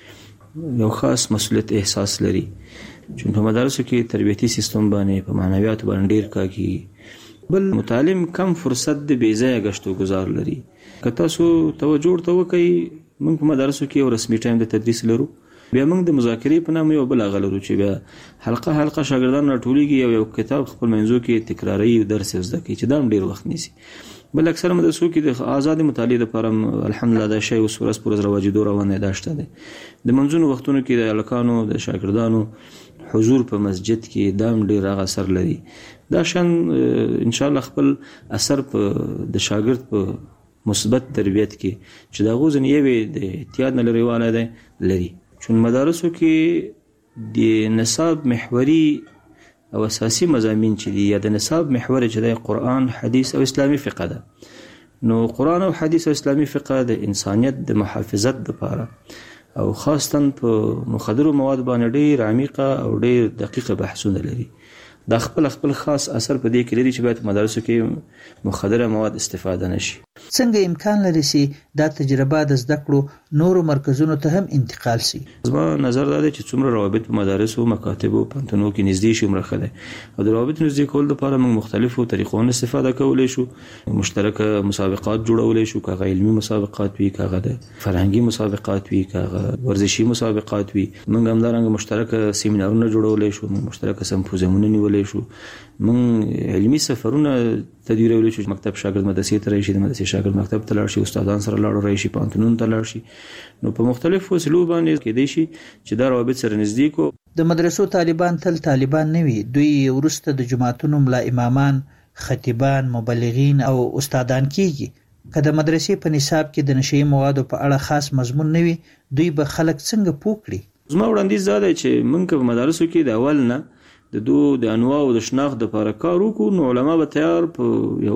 کې یو خاص مسؤلیت احساس لري، چون په مدارسو کې تربیتي سیستم باندې په معنویاتو باندې ډیر کار کوي. بل متعلم کم فرصت د بې ځایه ګشتو گزار لري. که تاسو توجه ورته وکئ، موږ په مدارسو کې یو رسمي ټایم د تدریس لرو، بیا موږ د مذاکرې په نامه یو بل هغه لرو چې بیا حلقه حلقه شاګردان راټولیږي او یو کتاب خپل منځو کې تکراروي او درس یې زده کوي چې دا هم ډېر وخت نیسي. بل اکثره مدرسو کې د آزاد مطالعې لپاره الحمدلله دا شی اوس ورځ پر ورځ رواجېدو روان دی. دا شته دی. د منځونو وختونو کې د هلکانو د شاګردانو حضور په مسجد کې دا هم ډېر هغه اثر لري. دا شان انشاءالله خپل اثر په د شاګرد په مثبت تربیت کې چې د هغو ځینې یوې د اعتیاد نه لرې والی دی لري. چون مدارسو کې د نصاب محوري او اساسي مضامین چې دي یا د نصاب محور چې دی قرآن، حدیث او اسلامي فقه ده. نو قرآن او حدیث او اسلامي فقه د انسانیت د محافظت لپاره او خاصتا په مخدرو مواد باندې ډېر عمیقه او ډېر دقیقه بحثونه لري. دا خپل خپل خاص اثر په دې کې لري چې باید مدارسو کې مخدره مواد استفاده نشي. څنګه امکان لري چې دا تجربه د زده کړو نورو مرکزونو ته هم انتقال شي؟ زما نظر دا دی چې څومره روابط په مدارسو، مکاتبو، پوهنتونونو کې نږدې شي عمره ښه دی. او د روابط نږدې کولو لپاره موږ مختلفو طریقو نه استفاده کولی شو. مشترکه مسابقات جوړولی شو، که هغه علمي مسابقات وي، که هغه د فرهنګي مسابقات وي، که هغه ورزشي مسابقات وي. موږ همدارنګه مشترکه سیمینارونه جوړولی شو، موږ مشترکه سمپوزیمونه نیولی شو، موږ علمي سفرونه تدویرولی شو. مکتب شاګرد مدرسې ته راشي، د مدرسې شاګرد مکتب ته لاړ شي، استادان سره لاړ راشي، پوهنتونونو ته لاړ شي. نو په مختلفو وسیلو باندې کېدای شي چې دا روابط سره نږدې کو. د مدرسو طالبان تل طالبان نه وي. دوی وروسته د جماعتونو ملا امامان، خطیبان، مبلغین او استادان کیږي. که د مدرسې په نصاب کې د نشئی موادو په اړه خاص مضمون نه وي، دوی به خلک څنګه پوه کړي؟ زما وړاندیز دا دی چې موږ په مدارسو کې د اول نه د دو د انواع او د شناخت د لپاره کار وکړو، نو علما به تیار په یو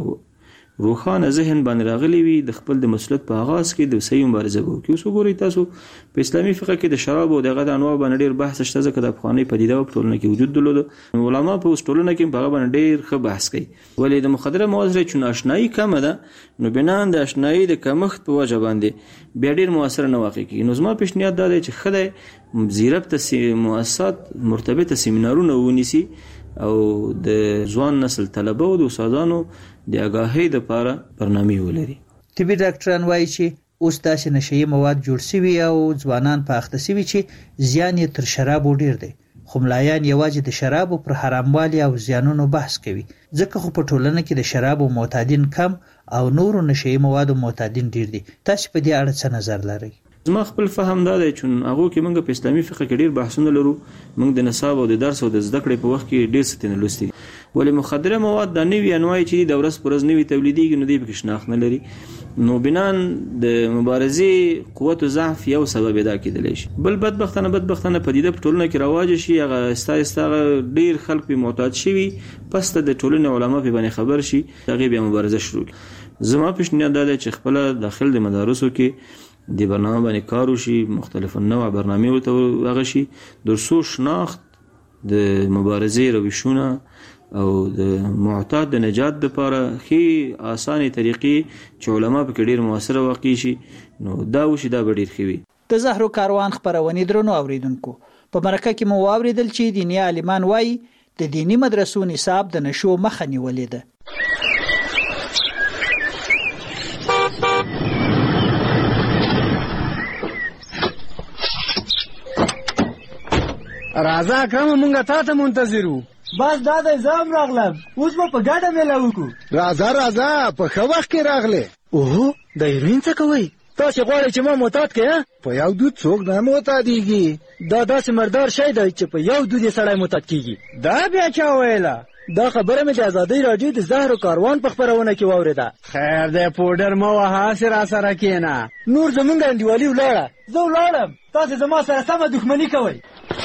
روښانه ذهن باندې راغلي وي د خپل د مسؤلیت په آغاز کې د صحیح مبارزه به وکړي. اوس وګورئ تاسو په اسلامي فقه کې د شراب او دغه د انواع باندې ډېر بحث شته، ځکه د افغاني پدیده په ټولنه کې وجود درلوده. علما په اوس ټولنه کې په هغه باندې ډېر ښه بحث کوي. ولې د مخدره مواد سره چون آشنایي کمه ده، نو بنا د آشنایي د کمښت په وجه باندې بیا ډېر مؤثر نه واقع کېږي. نو زما پیشنهاد دا دی چې ښه دی زیربطه مؤسسات مرتبطه سیمینارونه ونیسي او د ځوان نسل طلبه او د استادانو د آگاهۍ لپاره برنامې ولري. طبي ډاکټران وایي چې اوس داسې نشئی مواد جوړ شوي او ځوانان په اخته شوي چې زیان یې تر شرابو ډیر دی. خو ملایان یوازې د شرابو پر حراموالي او زیانونو بحث کوي، ځکه خو په ټولنه کې د شرابو معتادین کم او نورو نشئی موادو معتادین ډیر دي. تاسو په دې اړه څه نظر لرئ؟ زما خپل فهم دا دی چې هغه کې موږ په اسلامي فقه کې ډیر بحثونه لرو. موږ د نصاب او د درس او د زده کړې په وخت کې ډیر ستنه لوستي. ولې مخدره مواد د نوي انواع چې د ورځ پر ورځ نوي تولیدېږي، نو دوی پکې شناخت نه لري. نو بنان د مبارزې قوت او ضعف یو سبب دا کېدلی شي. بل بدبختانه بدبختانه پدیده په ټولنه کې رواج شي، هغه استا استا ډیر خلک په معتاد شي، پس ته د ټولنې علما په باندې خبر شي، هغه بیا مبارزه شروع کړي. زما پیشنهاد دا دی چې خپل داخل د مدارسو کې د برنامه باندې کار وشي، مختلف النوع برنامې ورته هغه شي، درسو شناخت د مبارزې روشونه او د معتاد د نجات لپاره ښې اسانه طریقې چې علما په کې ډېر موثره واقع شي، نو دا وشي دا به ډېر ښه وي. د زهرو کاروان خپرونې درنو اوریدونکو، په مرکه کې مو واوریدل چې دیني عالمان وایي د دینی مدرسو نصاب د نشو مخه نیولې ده. راځه اکرم، مونږه تا ته منتظر وو. بس دا د زام راغلم، اوس به په ګډه میله وکړو. راځه راځه، په ښه وخت کې راغلې. اوهو د هیروین څه کوئ؟ تاسې غواړئ چې ما معتاد کړې؟ په یو دود څوک نه معتادېږي. دا داسې مردار شی دی چې په یو دود یې سړی معتاد کېږي. دا بیا چا ویله؟ دا خبره مې د ازادۍ راډیو د زهرو کاروان په خپرونه کې واورېده. خیر دی پوډر مه وهه، هسې را سره کښېنه. نور زمونږ انډیوالي ولاړه، زه ولاړم، تاسې زما سره سمه دښمني کوئ.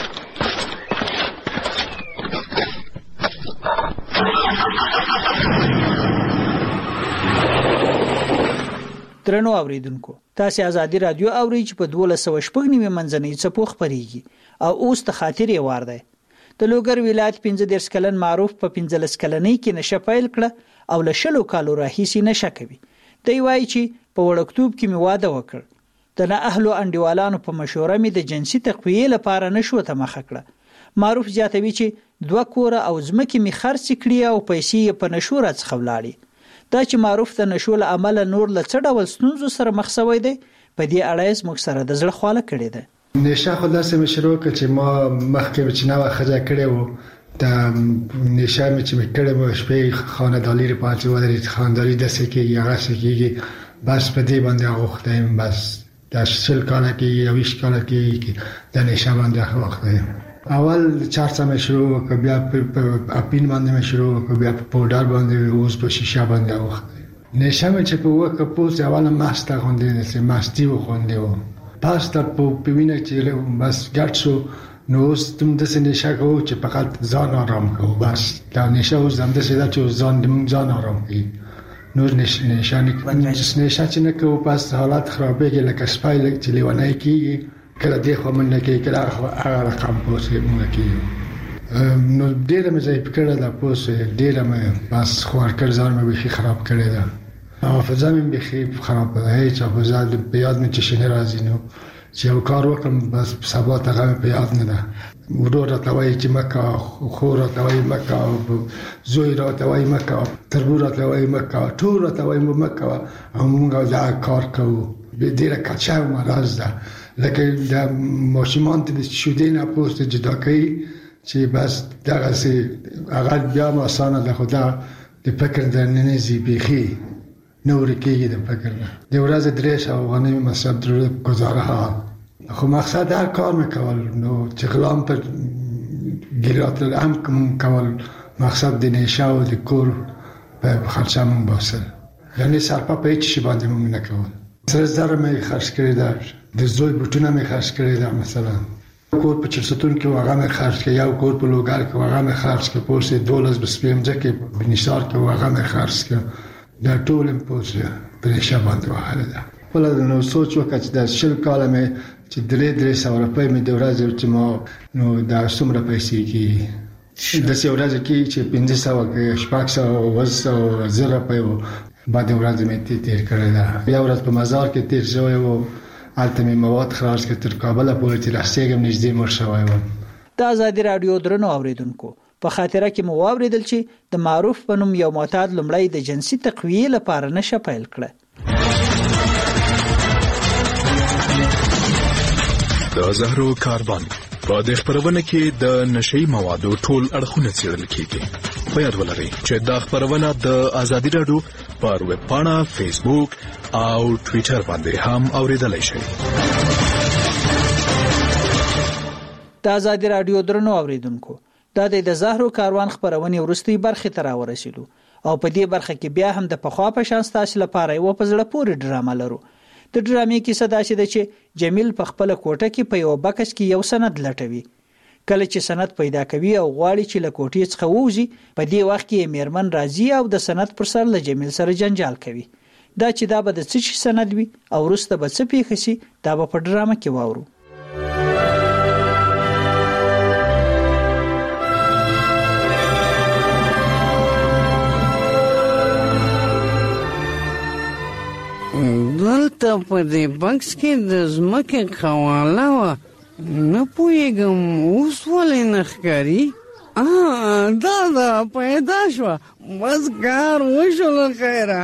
درنو اوریدونکو، تاسې ازادي رادیو اورئ چې په دولس سوه شپږ نوي منځنۍ څپو خپرېږي او اوس د خاطرې وار دی. د لوګر ولایت پنځه دېرش کلن معروف په پنځلس کلنۍ کې نشه پیل کړه او له شلو کالو راهیسې نشه کوي. دی وایي چې په وړکتوب کې مې واده وکړ، د نه اهلو انډیوالانو په مشوره مې د جنسي تقویې لپاره نشو ته مخه کړه. معروف زیاتوي چې دوه کوره او ځمکې مې خرڅ کړي او پیسې یې په نشو راڅخه ولاړې. دا چې معروف د نشو له امله نور له څه ډول ستونزو سره مخ شوی دی، په دې اړه یې زموږ سره د زړه خواله کړې ده. نشه خو داسې مې شروع کړه چې ما مخکې چې نوه ښځه کړې وو، د نشه مې چې مې کړې وو شپې خاندالي پاتې ودرېد، خاندالي داسې کېږي هغسې کېږي، بس په دې باندې اوښتی یم. بس دا شل کاله کېږي یا ویشت کاله کېږي د نشه باندې اوښتی یم. اول چارڅه مې شروع وکړه، بیا په اپین باندې مې شروع وکړه، بیا په پوډر باندې، اوس په شیشه باندې اوښتی. نشه مې چې په وکړه پوس اوله مسته غوندې داسې مستي وغوندې وو، پس ته په وینه چې بس ګډ شو، نو اوس دوم داسې نشه کوو چې فقط ځان آرام کوو. بس دا نشه اوس همداسې ده چې ځان دمونږ ځان آرام کوي، نور نشه نشه چې نه کوو پس حالت خرابېږي، لکه سپی چې لیونی کېږي، کله دې خوا منډه کوي، کله هغه رقم پوس مونږ کېږو. نو ډېره مې ضعیف کړې ده پوس، ډېره مې بس خوارکړ ځان مې بیخي خراب کړې ده، حافظه مې بیخي خراب ده، هیڅ حافظه په یاد مې چې شنه راځي، نو چې یو کار وکړم بس سبا ته هغه په یاد نه ده. ورور راته وایي چې مه کوه، خور راته وایي مه کوه، زوی راته وایي مه کوه، تربور راته وایي مه کوه، ټول راته وایي مه کوه، او موږ دا کار کوو. ډېره کچه او مرض ده، لکه د ماشومان ته د شیدې نه پوست جدا کوي چې بس دغسې هغه بیا هم اسانه ده، خو دا د فکر دننه ځي بیخي نه ورکېږي د فکر نه. د ورځې درې سوه افغانۍ مې مصرف درلود ګزاره حال، خو مقصد هر کار مې کول، نو چې غلام پر ګیرات هم کول، مقصد د نشه او د کور په خرچه مونږ باسل، یعنې سرپه په هېڅ شي باندې مونږ نه کول. سره زره مې خرڅ کړې ده، د زوی بوټونه مې خرڅ کړې ده، مثلا کور په چرستون کې هغه مې خرڅ کړ، یو کور په لوګر کې هغه مې خرڅ کړ، پوس دولس بسپیم ځکه په نثار کې هغه مې خرڅ کړ. دا ټول پوس په نشه باندې وهله ده. ولا نو سوچ وکړ چې د شل کاله مې چې درې درې سوه روپۍ مې د ورځې چې ما نو دا څومره پیسې کېږي، داسې ورځې کې چې پنځه سوه کې شپږ سوه اووه سوه زر روپۍ و بعد ورځ مې تیر کړی ده. بیا ورځ په مزار کې تیر شوی و، هلته مې مواد خلاص کړ، تر کابله پورې چې رسېږم نږدې مړ شوی وم. د ازادي راډیو درنو اوریدونکو، په خاطره کې مو واورېدل چې د معروف په نوم یو معتاد لومړی د جنسي تقویې لپاره نشه پیل کړه. د زهرو کاروان په دې خبرونه کې د نشئی موادو ټول اړخونه څېړل کیږي. په یاد ولرئ چې دا خبرونه د ازادي راډیو پر ویب پاڼه، فیسبوک او ټویټر باندې هم اوریدلای شئ. د ازادي راډیو درنو اوریدونکو، دا د زهرو کاروان خبرونه ورستۍ برخه ته راورسېدو او په دې برخه کې بیا هم د پخوا په شان ستاسو لپاره یو په زړه پورې ډرامه لرو. د ډرامې کیسه داسې ده چې جمیل په خپل کوټه کې په یو بکس کې یو سند لټوي. کله چې سند پیدا کوي او غواړي چې له کوټې څخه ووځي، په دې وخت کې میرمن راځي او د سند پر سر له جمیل سره جنجال کوي. دا چې دا به د څه شي سند وي او وروسته به څه پیښ شي، دا به په ډرامه کې واورو. دلته په دې بکس کې د ځمکې خواله وه، نه پوهېږم اوس ولې نه ښکاري. دا ده پیدا شوه، بس کار وشو له خیره.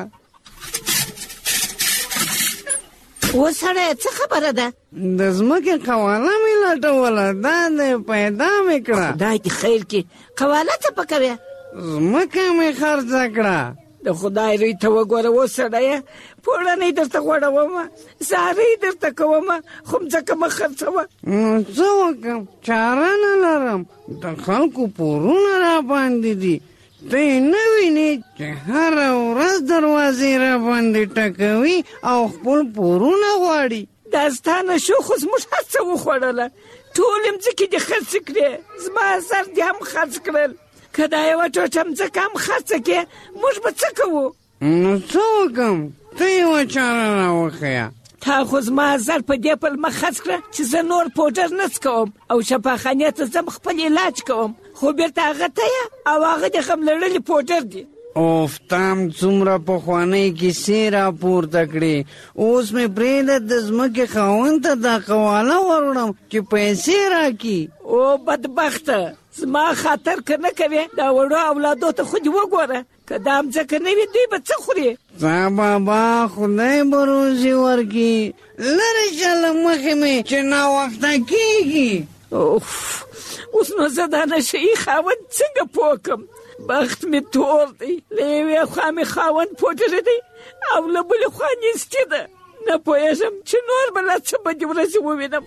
اوس سړی څه خبره ده؟ د ځمکې قواله مې لټوله، دا دی پیدا مې کړه. خدای دې خیر کړي. قواله څه پکوې؟ ځمکه مې خرڅه کړه. د خدای روی ته وګوره اوس سړیه، پوړنۍ درته غوړومه، زارۍ درته کومه، خو مځکه مه خرڅوه. نو څه وکړم؟ چاره نه لرم، د خلکو پورونه را باندې دي، ته نه وینې چې هره ورځ دروازې را باندې ټکوي او خپل پورونه غواړي. دا ستا نه شو خو زموږ هر څه وخوړله، ټول مځکې دې خرڅ کړې، زما زر دې هم خرڅ کړل. که دا یوه ټوټه مځکه هم خرڅه کړې موږ به څه کوو؟ نو څه وکړم؟ ته یوه چاره راوښیه. تا خو زما زر په دې پلمه خرڅ کړه چې زه نور پوډر نه څکوم او شفاخانې ته ځم خپل علاج کوم، خو بیرته هغه ته یې او هغه د غم لړلي پوډر دي. اوف تام څومره پخوانۍ کیسې راپورته کړې، اوس مې پرېږده د ځمکې خاوند ته دا قواله وروړم چې پیسې راکړي. او بدبخته، زما خاطر که نه کوې دا وړو اولادو ته خو دې وګوره، که دا مځکه نه وي دوی به څه خوري؟ تا بابا خدای به روزي ورکړي، لرې شه له مخې مې چې ناوخته کېږي. اوف اوس نو زه دا نشهیي خاوند څنګه پوه کړم؟ بخت مې تور دی، له یوې خوا مې خاوند پوډر دی او له بلې خوا نیستي ده. نه پوهېږم چې نور به لا څه بدې ورځې ووینم.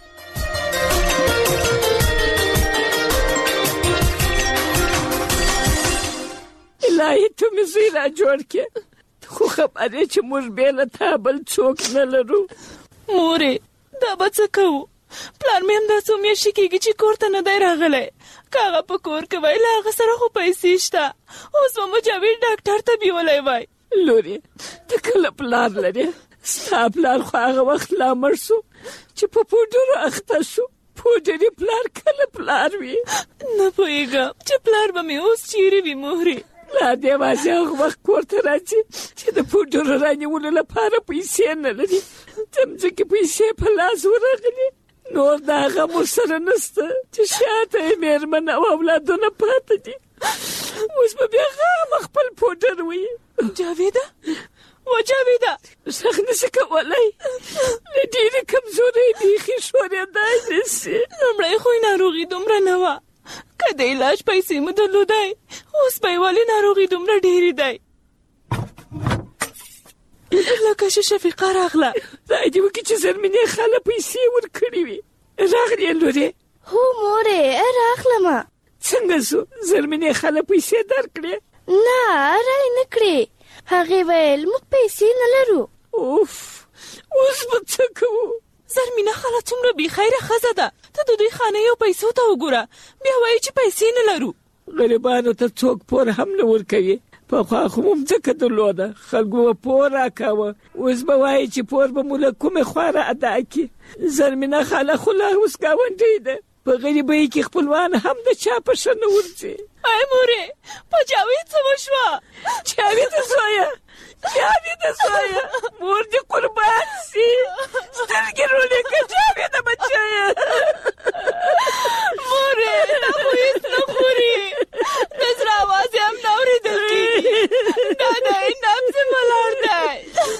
الهي ته مې زوی را جوړ کړې، خو خبرې چې موږ بې له تا بل څوک نه لرو. مورې دا به څه کوو؟ پلار مې همداسې میاشتې کېږي چې کور ته نه دی راغلی، که هغه په کور کې وای له هغه سره خو پیسې شته، اوس به مجاور ډاکټر ته بیولی وای. لورې ته کله پلار لرې؟ ستا پلار خو هغه وخت لا مړ سو چې په پوډرو اخته شو. پوډري پلار کله پلار وي؟ نه پوهېږم چې پلار به مې اوس چیرې وي مورې. لا دې واځي هغه وخت کور ته راځي چې د پوډرو رانیولو لپاره پیسې نه لري، د مځکې پیسې په لاس ورغلي، نور د هغه مور سره نسته چې شاته یې مېرمن او اولادونه پاته دي. اوس به بیا غامه خپل پوډر وي. جاویده و جاویده غږ نشي کولی، له ډېرې کمزورۍ بیخي ښورېدای نشي. لومړی خو یې ناروغي دومره نه وه، که د علاج پیسې مو درلودی اوس به یې ولې ناروغي دومره ډېرې دی؟ لکه چې شفیقه راغله. خدای دې وکړي چې زرمینې خاله پیسې ورکړې وي. راغلې لورې؟ هو مورې راغلمه. څنګه سو؟ زرمینې خاله پیسې درکړې؟ نه رای نه کړې، هغې ویل موږ پیسې نه لرو. اوف اوس به څه کوو؟ زرمینه خاله څومره بېخیره ښځه ده، ته د دوی خانې او پیسو ته وګوره، بیا وایي چې پیسې نه لرو. غریبانو ته څوک پور هم نه ورکوي. پخوا خو مو مځکه درلوده، خلکو به پور راکاوه، اوس به وایي چې پور به مو له کومې خوا را ادا کړي. زرمینه خاله خو لا اوس ګاونډۍ ده، په غریبۍ کې خپلوان هم د چا په ښه نه ورځي. ای مورې په جاوید څه وشوه؟ جاویده زویه، جاویده زویه، مور دې قربان سي، سترګې رولې که جاویده بچیه. مورې دا خو هېڅ نه خوري، د زړه آواز یې هم نه اورېدل کېږي، دا دی نبض یې ولاړ دی.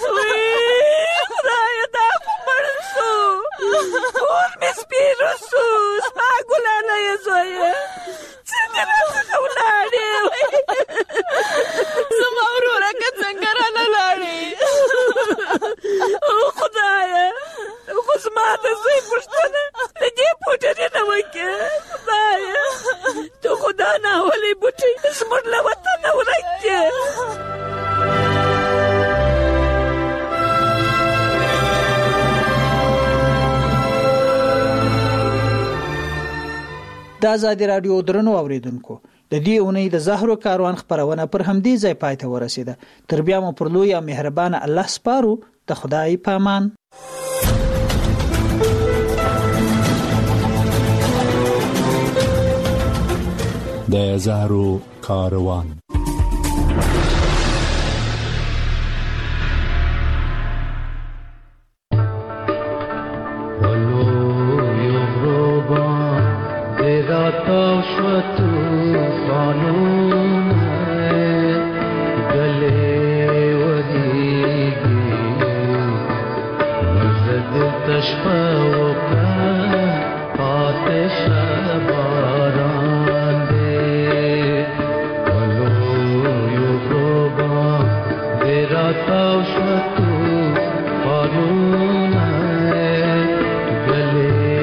خدایه دا خو مړ سو، کور مې سپېره سو، زما ګلانه یې زویه څنګه راڅخه ولاړې؟ زما وروره که څنګه رانه لاړې؟ او خدایه خو زما د زوی پوښتنه د دې پوډرې نه وکړه. خدایه ته خو دا ناولې بوټی زموږ له وطنه ورک کړې. د آزادي راډیو درنو اوریدونکو، د دې اونۍ د زهرو کاروان خبرونه پر همدې ځای پای ته ورسیده. تر بیا مو پر لوی او مهربان الله سپارو. د خدای پامان. د زهرو کاروان.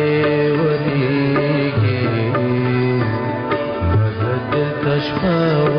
Oh